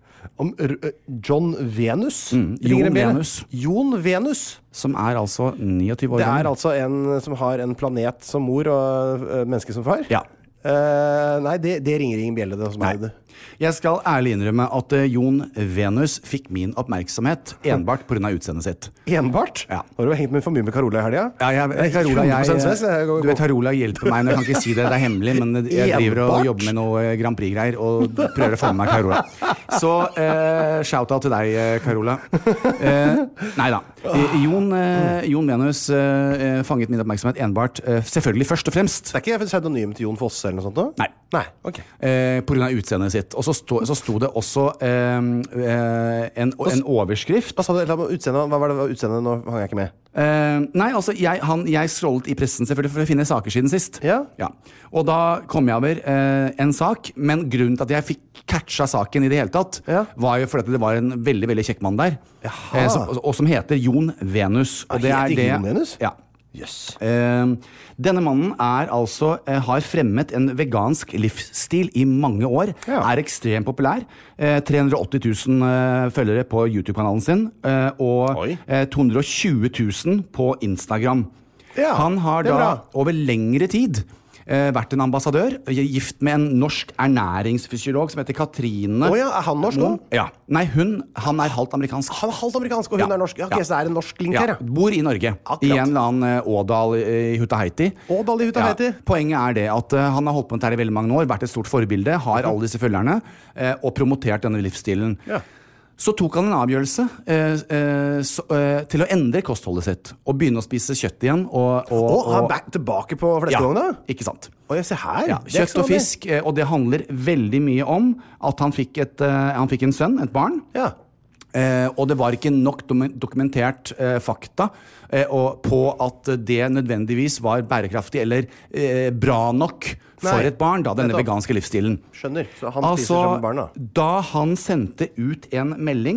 Om R John Venus?
Mm,
Ringer
Jon
en bjelle.
Venus.
Jon Venus.
Som er altså niogtyve år
Det er
gammel.
altså en som har en planet som mor og uh, menneske som far?
Ja.
Eh, nei, det, det ringer ingen bjelle. Det som
Nei.
er det.
Jeg skal ærlig innrømme at eh, Jon Venus fikk min oppmerksomhet enbart på grunn av utseendet sitt.
Enbart?
Ja.
Har du hengt med for mye med Carola i helga?
Ja, jeg, Carola,
hundre
jeg,
prosent svensk, jeg går-
du vet, Carola hjelper meg, men jeg kan ikke si det, det er hemmelig, men jeg driver og
Enbart?
jobber med noe eh, Grand Prix-greier og prøver å få med meg Carola. Så eh, shout-out til deg, eh, Carola. Eh, nei da. Eh, Jon, eh, Jon Venus eh, fanget min oppmerksomhet enbart, eh, selvfølgelig først og fremst.
Det er ikke pseudonym til Jon Fosse eller noe sånt? Da?
Nei.
Nei, ok.
Eh, på grunn av utseendet sitt. Og så sto, så sto det også eh, eh, en, en overskrift.
Hva sa du? Eller Utseendet? Hva var det utseendet? Nå hang jeg ikke med.
Eh, nei, altså, jeg, han, jeg scrollet i pressen selvfølgelig for å finne saker siden sist.
Ja.
Og da kom jeg over eh, en sak, men grunnen til at jeg fikk catcha saken i det hele tatt,
Ja.
var jo fordi at det var en veldig veldig kjekk mann der,
Jaha.
eh, som, og, og som heter Jon Venus. Og
Ah,
det
heter
er det,
Jon Venus?
Ja.
Jøss.
Eh, denne mannen er altså, eh, har fremmet en vegansk livsstil i mange år.
Ja.
Er ekstremt populær. Eh, tre hundre og åtti tusen eh, følgere på YouTube-kanalen sin. Eh, og
Oi.
eh, to hundre og tjue tusen på Instagram.
Ja,
Han har
det er
da
bra.
over lengre tid eh, vært en ambassadør, gift med en norsk ernæringsfysiolog som heter Katrine.
Å ja, er han norsk nå?
Ja. Nei, hun, han er halvt amerikansk.
Han er halvt amerikansk, og hun
Ja.
er norsk. Ja, ok,
Ja.
Så det er en norsk link
Ja,
her, ja.
bor i Norge.
Akkurat.
I en eller annen eh, Ådal i Hutaheiti.
Ådal i Hutaheiti.
Ja, poenget er det at eh, han har holdt på med dette i veldig mange år, vært et stort forbilde, har alle disse følgerne, eh, og promotert denne livsstilen.
Ja.
Så tok han en avgjørelse eh, eh, så, eh, til å endre kostholdet sitt, og begynne å spise kjøtt igjen. Og, og,
Og han
og-
er back tilbake på
ja,
flestevogna?
ikke sant.
Oi, se her.
Ja,
Det er ikke
kjøtt og
så vanlig.
fisk, eh, og det handler veldig mye om at han fikk, et, eh, han fikk en sønn, et barn.
Ja.
Eh, og det var ikke nok dom- dokumentert eh, fakta eh, og på at det nødvendigvis var bærekraftig eller eh, bra nok for
Nei,
et barn, da, denne
nettopp.
veganske livsstilen.
Skjønner. Så han
Altså,
spiser som barn, da.
da han sendte ut en melding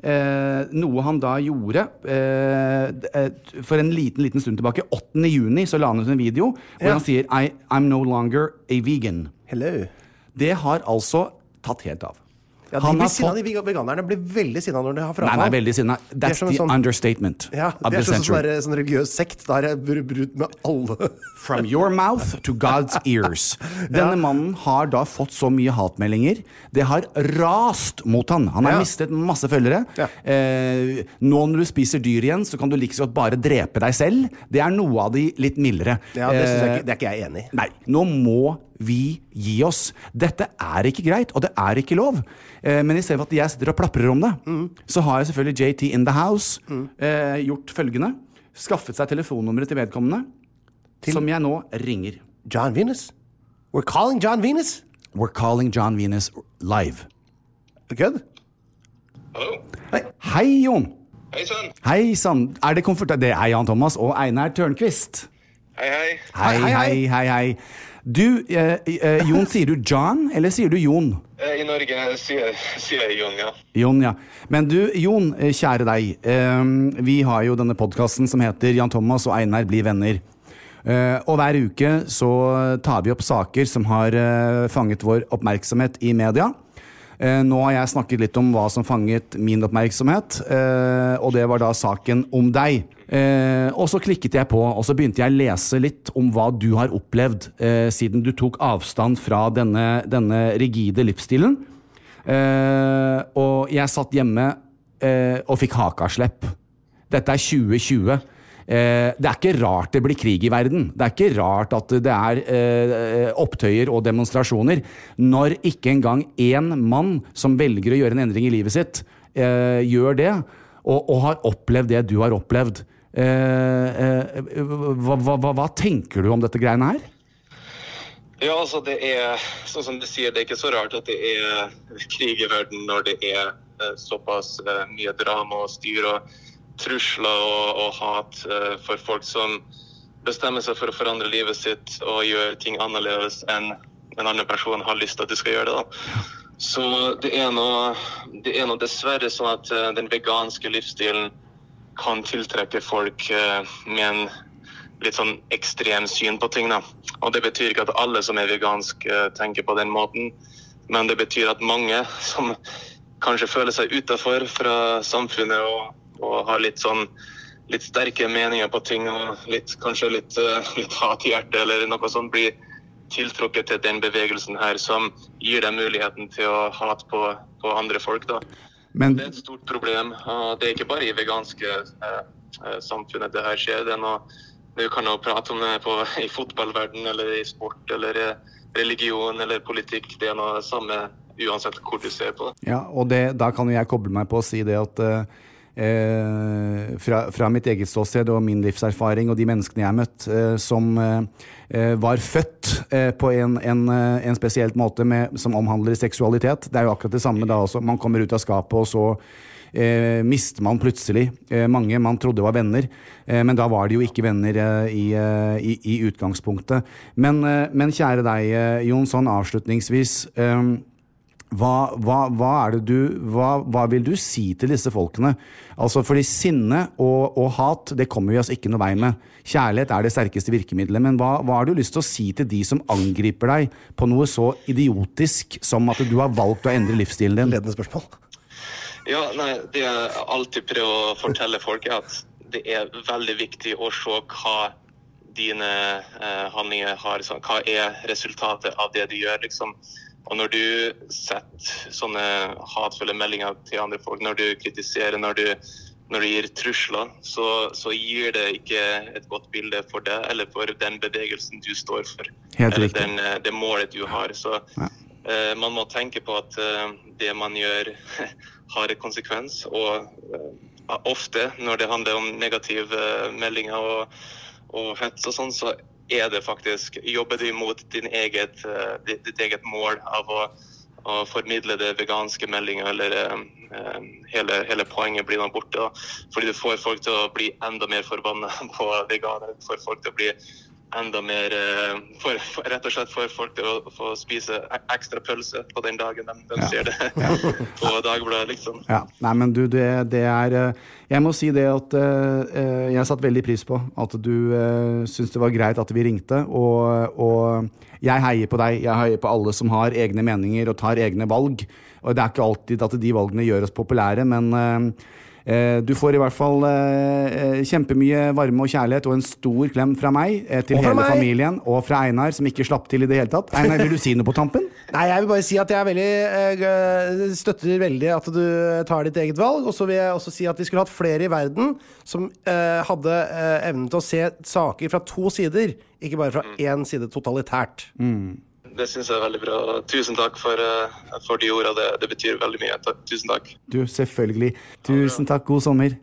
eh, noe han da gjorde eh, for en liten, liten stund tilbake. åttende juni så la han ut en video hvor
Ja.
han sier I, I'm no longer a vegan.
Hello.
Det har altså tatt helt av.
Ja, de,
Han
blir
har
sinna,
fått-
de veganerne blir veldig sinna når de har
Nei,
frafall.
nei, veldig sinna. That's
som en
the
sånn-
understatement
Ja,
of
det er
the
sånn, sånn,
century.
der, sånn religiøs sekt. Da er jeg br- brutt med alle.
From your mouth to God's ears. Denne mannen har da fått så mye hatmeldinger. Det har rast mot han. Han har
Ja.
mistet masse følgere.
Ja.
Eh, nå når du spiser dyr igjen, så kan du like så godt bare drepe deg selv. Det er noe av de litt mildere.
Ja, det, synes jeg
Eh,
ikke, det er ikke jeg enig i.
Nei, nå må vi gi oss. Dette er ikke greit, og det er ikke lov. Eh, men i stedet for at jeg sitter og plaprer om det,
Mm.
så har jeg selvfølgelig J T in the house eh, gjort følgende. Skaffet seg telefonnummeret til vedkommende, som jeg nå ringer.
John Venus? We're calling John Venus?
We're calling John Venus live.
Good?
Hallo.
Hei, Jon!
Hei sann.
Hei sann. Er det komfort... Det er Jan Thomas og Einar Tørnqvist.
Hei, hei.
Hei,
Hei, hei,
hei, hei, hei. Du, eh, eh, Jon, sier du John, eller sier du Jon?
Eh, I Norge sier, sier jeg Jon, ja.
Jon, ja. Men du, Jon, eh, kjære deg. Eh, vi har jo denne podcasten som heter Jan Thomas og Einar blir venner. Eh, og hver uke så tar vi opp saker som har eh, fanget vår oppmerksomhet i media. Eh, nå har jeg snakket litt om hva som fanget min oppmerksomhet, eh, og det var da saken om deg. Eh, og så klikket jeg på, og så begynte jeg å lese litt om hva du har opplevd eh, siden du tok avstand fra denne, denne rigide livsstilen. Eh, og jeg satt hjemme eh, og fikk hakaslepp. Dette er tjue tjue. Eh, det er ikke rart det blir krig i verden. Det er ikke rart at det er eh, opptøyer og demonstrasjoner når ikke engang én mann som velger å gjøre en endring i livet sitt, eh, gjør det, og, og har opplevd det du har opplevd. Eh, eh, hva, hva, hva, hva tenker du om dette greiene her?
Ja, altså det er, sånn som du sier, det er ikke så rart at det er krig i verden når det er eh, såpass eh, mye drama og styr og trusler og, og hat eh, for folk som bestemmer seg for å forandre livet sitt og gjøre ting annerledes enn en annen person har lyst til at du skal gjøre det da. Så det er noe, det er noe dessverre sånn at eh, den veganske livsstilen kan tiltrekke folk eh, med en litt sånn ekstrem syn på ting da. Og det betyr ikke at alle som er vegansk eh, tenker på den måten, men det betyr at mange som kanskje føler seg utenfor fra samfunnet og, og har litt sånn litt sterke meninger på ting og litt, kanskje litt, uh, litt hat i hjertet eller noe sånt, blir tiltrukket til den bevegelsen her som gir dem muligheten til å hate på, på andre folk da.
Men,
Det er et stort problem, og det er ikke bare i veganske eh, eh, samfunnet det her skjer. Det er noe, du kan jo prate om det på, i fotballverden, eller i sport, eller i religion, eller politikk. Det er noe samme uansett hvor du ser på.
ja, og det, da kan jo jeg koble meg på å si det at eh, fra, fra mitt eget ståsted og min livserfaring og de menneskene jeg har møtt eh, som eh, var født eh, på en, en, eh, en spesielt måte med, som omhandler seksualitet. Det er jo akkurat det samme da også. Man kommer ut av skapet, og så eh, mister man plutselig eh, mange man trodde var venner, eh, men da var de jo ikke venner eh, i, eh, i, i utgangspunktet. Men, eh, men kjære deg, eh, Jon, sånn avslutningsvis, eh, Hva, hva, hva, er det du, hva, hva vil du si til disse folkene? Altså, fordi sinne og, og hat, det kommer vi oss ikke noe vei med. Kjærlighet er det sterkeste virkemiddelet, men hva, hva har du lyst til å si til de som angriper deg på noe så idiotisk som at du har valgt å endre livsstilen din?
Ledende spørsmål.
Ja, nei, det jeg alltid prøver å fortelle folk er at det er veldig viktig å se hva dine eh, handlinger har, så, hva er resultatet av det du gjør, liksom. Og når du setter sånne hatfulle meldinger til andre folk, når du kritiserer, når du, når du gir trusler, så, så gir det ikke et godt bilde for deg, eller for den bevegelsen du står for.
Helt
eller
riktig.
den, det målet du har. Så
Ja.
eh, man må tenke på at eh, det man gjør har en konsekvens, og eh, ofte når det handler om negative eh, meldinger og, og hets og sånn, så er det faktisk, jobber du imot din eget, uh, ditt, ditt eget mål av å, å formidle det veganske meldinger, eller uh, hele, hele poenget blir man borte. Da. Fordi du får folk til å bli enda mer forbannet på veganere, du får folk til å bli enda mer, uh, for, for, rett og slett for folk til å få spise ekstra pølse på den dagen de, de ja. ser det ja. på Dagbladet, liksom.
Ja, nei, men du, det, det er, jeg må si det at uh, jeg satt veldig pris på at du uh, syntes det var greit at vi ringte, og, og jeg heier på deg, jeg heier på alle som har egne meninger og tar egne valg, og det er ikke alltid at de valgene gjør oss populære, men uh, du får i hvert fall eh, kjempemye varme og kjærlighet og en stor klem fra meg eh, til hele meg. familien og fra Einar som ikke slapp til i det hele tatt. Einar, vil du si noe på tampen?
Nei, jeg vil bare si at jeg er veldig eh, støtter veldig at du tar ditt eget valg, og så vil jeg også si at vi skulle hatt flere i verden som eh, hadde eh, evnen til å se saker fra to sider, ikke bare fra én side totalitært.
Mm.
Det synes jeg er veldig bra. Tusen takk for, uh, for de ordene. Det, det betyr veldig mye. Tusen takk.
Du, selvfølgelig. Tusen takk. God sommer.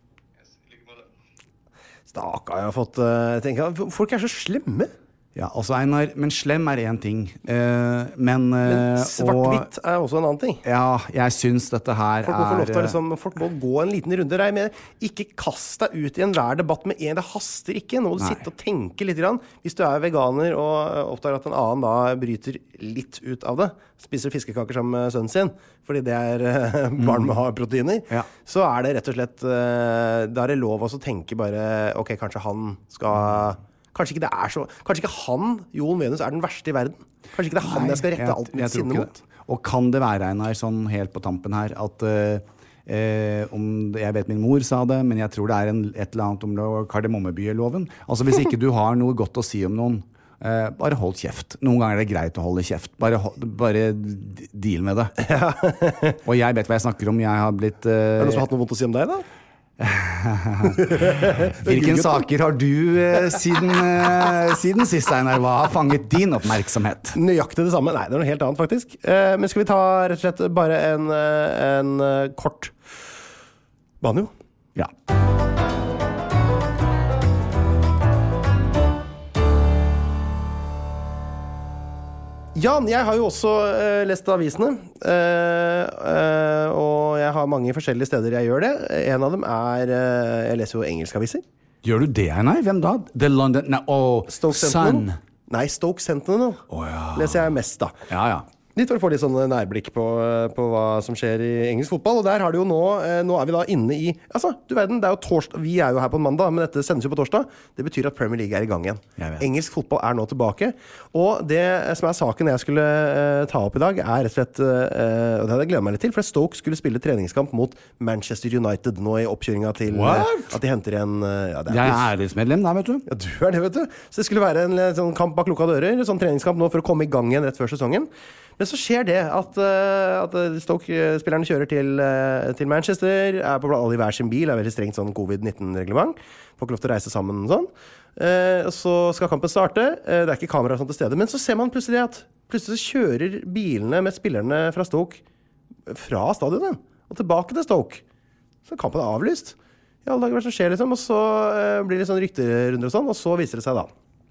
Stakkar, jeg har fått uh, tenke, folk er så slemme.
Ja, altså Einar, men slem er en ting. Uh, men, uh,
men svart-hvitt er også en annen ting.
Ja, jeg synes dette her
folk må få lov til,
er
liksom, folk må gå en liten runde der med, ikke kast deg ut i enhver debatt med en, det haster ikke. Nå må du Nei. sitte og tenke litt grann. Hvis du er veganer og oppdager at en annen da bryter litt ut av det, spiser fiskekaker sammen med sønnen sin, fordi det er uh, barn med har proteiner,
ja.
så er det rett og slett, uh, da er det lov også å tenke bare, ok, kanskje han skal... Kanskje ikke det er så Kanskje ikke han, Jon Venus, er den verste i verden. Kanskje ikke det er han Nei, jeg skal rette jeg, alt mitt sinne mot.
Og kan det være, Einar, sånn helt på tampen her, at uh, eh, om, jeg vet min mor sa det, men jeg tror det er en, et eller annet om det var Kardemommebyloven. Altså hvis ikke du har noe godt å si om noen, uh, bare hold kjeft. Noen ganger er det greit å holde kjeft. Bare, bare deal med det. Ja. Og jeg vet hva jeg snakker om. Jeg har blitt uh,
Er det noen som har hatt noe vondt å si om deg, da?
Hvilke saker har du eh, siden, eh, siden sist, Einar? Hva har fanget din oppmerksomhet?
Nøyaktig det samme. Nei, det er noe helt annet faktisk. eh, Men skal vi ta rett og slett bare en, en, en kort banjo?
Ja.
Jan, jeg har jo også uh, lest avisene, uh, uh, og jeg har mange forskjellige steder jeg gjør det. En av dem er, uh, jeg leser jo engelske aviser.
Gjør du det, Einar? Hvem da? The London, no, oh,
Stoke
Sun.
Nei, Stoke Sentinel
oh, ja.
leser jeg mest da.
Ja, ja.
Litt for å få litt sånn nærblikk på, på hva som skjer i engelsk fotball. Og der har det jo nå, nå er vi da inne i, altså, du verden, det er jo torsdag, vi er jo her på en mandag, men dette sendes jo på torsdag. Det betyr at Premier League er i gang igjen. Engelsk fotball er nå tilbake. Og det som er saken jeg skulle uh, ta opp i dag, er rett og slett, uh, og det hadde jeg gledet meg litt til, for Stoke skulle spille treningskamp mot Manchester United nå i oppkjøringa til uh, at de henter en... Uh, ja, det er
jeg er æresmedlem da, vet du.
Ja, du er det, vet du. Så det skulle være en sånn kamp bak lukka dører, en sånn treningskamp nå for å komme i gang igjen rett før sesongen. Men så skjer det at, uh, at Stoke-spillerne kjører til, uh, til Manchester, er på alle i hver sin bil, er veldig strengt sånn covid nitten-reglement. Får ikke lov til å reise sammen og sånn. Uh, så skal kampen starte, uh, det er ikke kamera sånn til stede, men så ser man plutselig at plutselig så kjører bilene med spillerne fra Stoke fra stadionet og tilbake til Stoke. Så kampen er avlyst. I alle dager hva som skjer liksom, og så uh, blir det sånn rykterunder og sånn, og så viser det seg da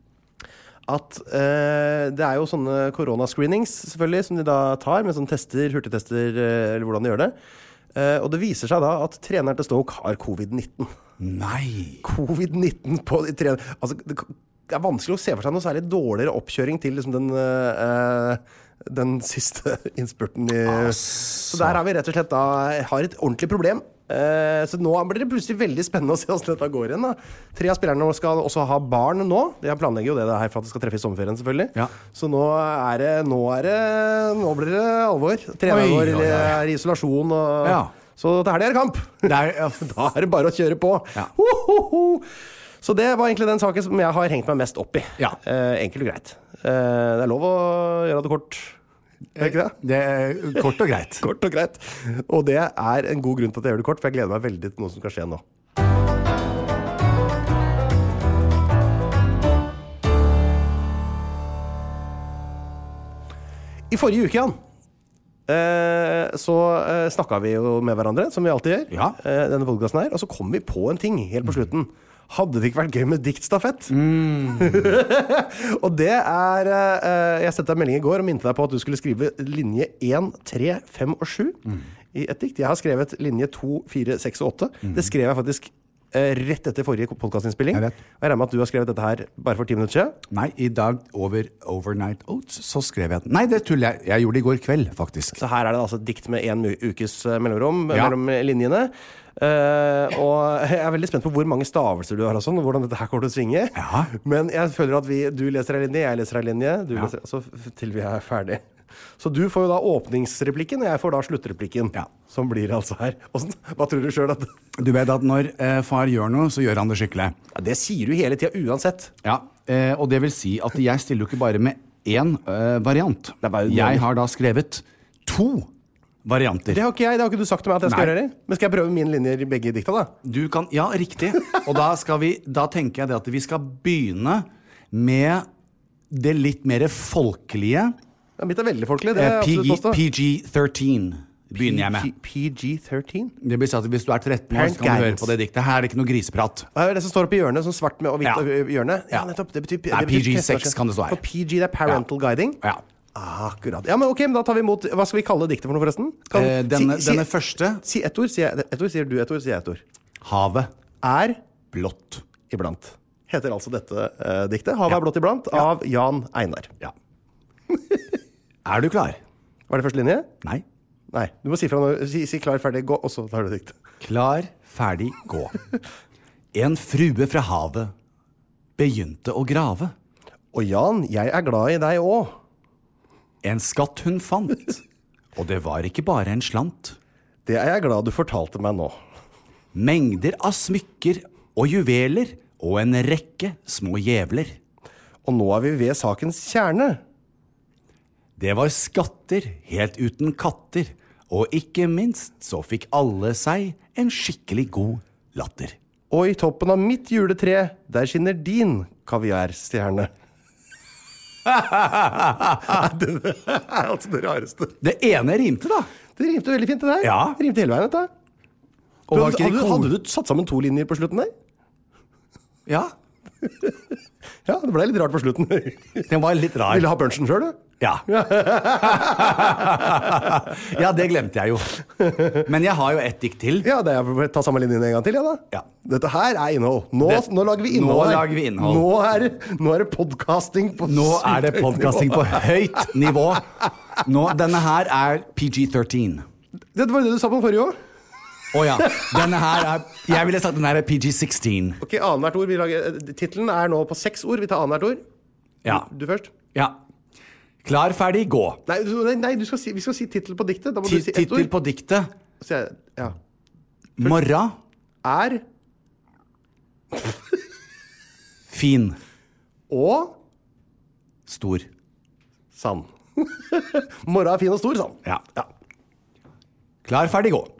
at eh, det er jo sånne koronascreenings selvfølgelig som de da tar med sånne tester, hurtigtester eh, eller hvordan de gjør det. Eh, og det viser seg da at treneren til Stoke har covid nitten.
Nei!
covid nitten på de tre... Altså, det er vanskelig å se for seg noe særlig dårligere oppkjøring til liksom den, eh, den siste innspurten i... Altså. Så der har vi rett og slett da har et ordentlig problem. Uh, så nå blir det plutselig veldig spennende å se hvordan dette går igjen da. Tre av spillerne skal også ha barn nå. De planlegger jo det her for at det skal treffe i sommerferien selvfølgelig.
Ja.
Så nå er det Nå, er det, nå blir det alvor. Treneren vår er i isolasjon og,
ja.
Så det her er kamp.
Det er, ja.
Da er det bare å kjøre på.
Ja.
Ho, ho, ho. Så det var egentlig den saken som jeg har hengt meg mest opp i.
Ja.
uh, Enkelt og greit. uh, Det er lov å gjøre det kort. Er ikke det?
Det er kort og greit.
Kort og greit. Og det er en god grunn til at jeg gjør det kort, for jeg gleder meg veldig til noe som skal skje nå. I forrige uke, Jan, så snakket vi jo med hverandre, som vi alltid gjør,
ja.
denne podcasten her, og så kom vi på en ting helt på slutten. Hadde det ikke vært gøy med diktstafett?
Mm.
Og det er uh, jeg sendte deg en melding i går og minte deg på at du skulle skrive linje én, tre, fem og sju mm. i et dikt. Jeg har skrevet linje to, fire, seks og åtte. Mm. Det skrev jeg faktisk eh, rett etter forrige podcastinnspilling.
Jeg vet.
Og jeg regner med at du har skrevet dette her bare for ti minutter siden.
Nei, i dag over Overnight Oats så skrev jeg den. Nei, det tuller jeg. Jeg gjorde det i går kveld, faktisk.
Så her er det altså et dikt med en ukes eh, mellomrom
Ja.
mellom linjene. Eh, og jeg er veldig spent på hvor mange stavelser du har og sånn, og hvordan dette her kommer til å svinge.
Ja.
Men jeg føler at vi, du leser en linje, jeg leser en linje, du
Ja.
leser, så f- til vi er ferdig. Så du får jo da åpningsreplikken, og jeg får da sluttreplikken.
Ja.
Som blir altså her. Hvordan, hva tror du selv at...
Du vet at når eh, far gjør noe, så gjør han det skikkelig.
Ja, det sier du hele tiden, uansett.
Ja, eh, og det vil si at jeg stiller jo ikke bare med én eh, variant.
Det er bare-
Jeg har da skrevet to varianter.
Det har ikke jeg, det har ikke du sagt til meg at jeg skal
Nei.
gjøre. Men skal jeg prøve min linjer i begge dikta da?
Du kan, ja, riktig. Og da, skal vi, da tenker jeg det at vi skal begynne med det litt mer folkelige.
Ja, mitt er veldig folkelig, det er
Eh,
absolutt også.
P G thirteen begynner jeg med.
P G thirteen?
Det vil si at hvis du er tretten år,
Parent
så kan du høre
guidance.
på det diktet. Her er det ikke noe griseprat.
Det er det som står oppe i hjørnet, sånn svart med og hvitt
Ja.
ja. hjørne. Ja,
Ja.
nettopp. Det betyr, det
Nei,
betyr
P G six
prestasjon.
kan det stå her.
For P G, det er parental guiding.
Ja.
Akkurat. Ja, men ok, men da tar vi imot. Hva skal vi kalle diktet for noe, forresten? Kan,
Eh, denne,
si,
denne
si,
første,
si ett ord, sier jeg et ord, sier du ett ord, sier jeg ett ord.
havet
Er
blått.
iblant. Heter altså dette eh, diktet. Havet er blått iblant, av Jan Einar.
Ja. Er du klar?
Var det første linje?
Nei.
Nei. Du må si fra når, si, si klar, ferdig, gå, og så tar du diktet.
Klar, ferdig, gå. En frue fra havet begynte å grave.
Og Jan, jeg er glad i deg òg.
En skatt hun fant, og det var ikke bare en slant.
Det er jeg glad du fortalte meg nå.
Mengder av smykker og juveler og en rekke små jævler.
Og nå er vi ved sakens kjerne.
Det var skatter helt uten katter, og ikke minst så fikk alle seg en skikkelig god latter.
Og i toppen av mitt juletre, der skinner din kaviarstjerne. Det er altså det rareste.
Det ene rimte, da.
Det rimte veldig fint, det der.
Ja.
Det rimte hele veien, dette.
Og
Du,
var ikke
hadde,
det
hadde
cool?
du satt sammen to linjer på slutten der?
Ja,
Ja, det ble litt rart på slutten.
den var litt rar.
Ville ha punchen sjøl, du?
Ja. Ja, det glemte jeg jo. Men jeg har jo ett dikt til.
Ja, det er, ta samme linjen en gang til, ja da.
Ja.
Dette her er innhold. Nå,
Det-
nå lager vi innhold
nå
her.
lager vi innhold.
Nå er, det- nå er det podcasting på
Nå er det
superhøyt
podcasting
nivå.
på høyt nivå. Nå, denne her er P G thirteen.
Det var det du sa på den forrige òg.
Å ja. Denne her er Jeg ville sagt den her er P G sixteen.
Ok, annethvert ord. Vi lager, tittelen er nå på seks ord. Vi tar annethvert ord.
Ja.
Du først.
ja. Klar, ferdig, gå.
Nei, du, nei, nei du skal si, vi skal si tittel på diktet. Da må
Ti-
du si ett
Tittel
ord.
på diktet.
Så jeg, ja.
Morra.
Er
Fin.
og
Stor.
sann. Morra er fin og stor, sann.
Ja. Klar, ferdig, gå.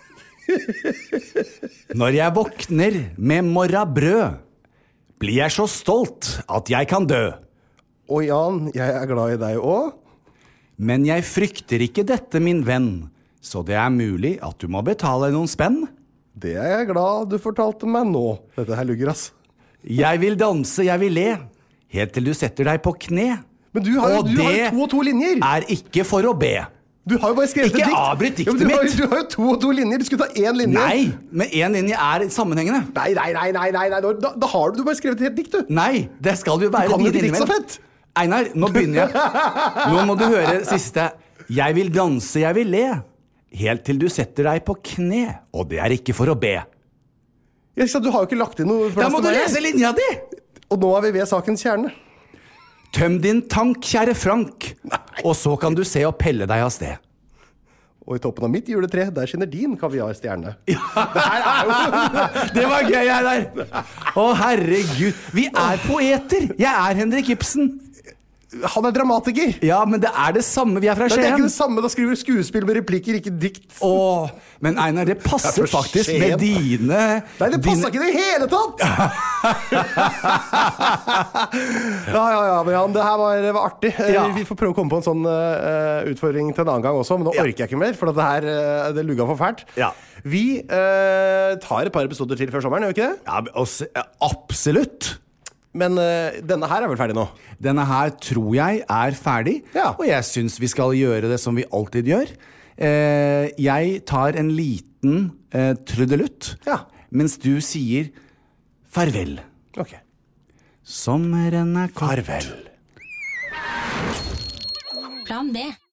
Når jeg våkner med morrabrød, blir jeg så stolt at jeg kan dø.
Og Jan, jeg er glad i deg òg.
Men jeg frykter ikke dette, min venn, så det er mulig at du må betale noen spenn.
Det er jeg glad du fortalte meg nå. Dette her lugger, ass.
Jeg vil danse, jeg vil le, helt til du setter deg på kne.
Men du har, jo-
Og
du har jo
det
to og to linjer.
er ikke for å be.
Du har jo bare skrevet
Ikke
et dikt.
avbryt diktet
Ja, men du har,
mitt.
Du har jo to og to linjer. Du skulle ta én linje.
Nei, men én linje er sammenhengende.
Nei, nei, nei, nei, nei, nei. Da, da har du, du bare skrevet et helt dikt, du.
Nei, det skal jo være
Du kan jo
de
ikke dikt så
linjene.
fett.
Einar, nå begynner jeg. Nå må du høre siste. Jeg vil danse, jeg vil le, helt til du setter deg på kne, og det er ikke for å be.
Jeg sa, du har jo ikke lagt inn noe.
Da må du lese linja di!
Og nå er vi ved sakens kjerne.
Tøm din tank, kjære Frank, og så kan du se og pelle deg av sted.
Og i toppen av mitt juletre, der skinner din kaviarstjerne.
Det var gøy, Einar. Å, herregud. Vi er poeter. Jeg er Henrik Ibsen.
Han er dramatiker.
Ja, men det er det samme. Vi er fra
Nei, det er
Skien.
ikke det samme. Da skriver du skuespill med replikker, ikke dikt.
Åh, men Einar, det passer
Jeg er fra
faktisk
Skien.
med dine
Nei, det passer
dine-
ikke i det hele tatt! ja, ja, ja, men Jan, det her var, var artig. Eh,
Ja.
Vi får prøve å komme på en sånn eh, utfordring til en annen gang også, men nå
Ja.
orker jeg ikke mer, for det her eh, det lugga for fælt.
Ja.
Vi eh, tar et par episoder til før sommeren, gjør vi ikke det?
Ja, men også, ja, absolutt.
Men eh, denne her er vel ferdig nå?
Denne her tror jeg er ferdig,
Ja.
og jeg syns vi skal gjøre det som vi alltid gjør. Eh, jeg tar en liten eh, trudelutt.
Ja.
mens du sier farvel.
Ok.
Sommeren er kort.
Farvel.
Plan B.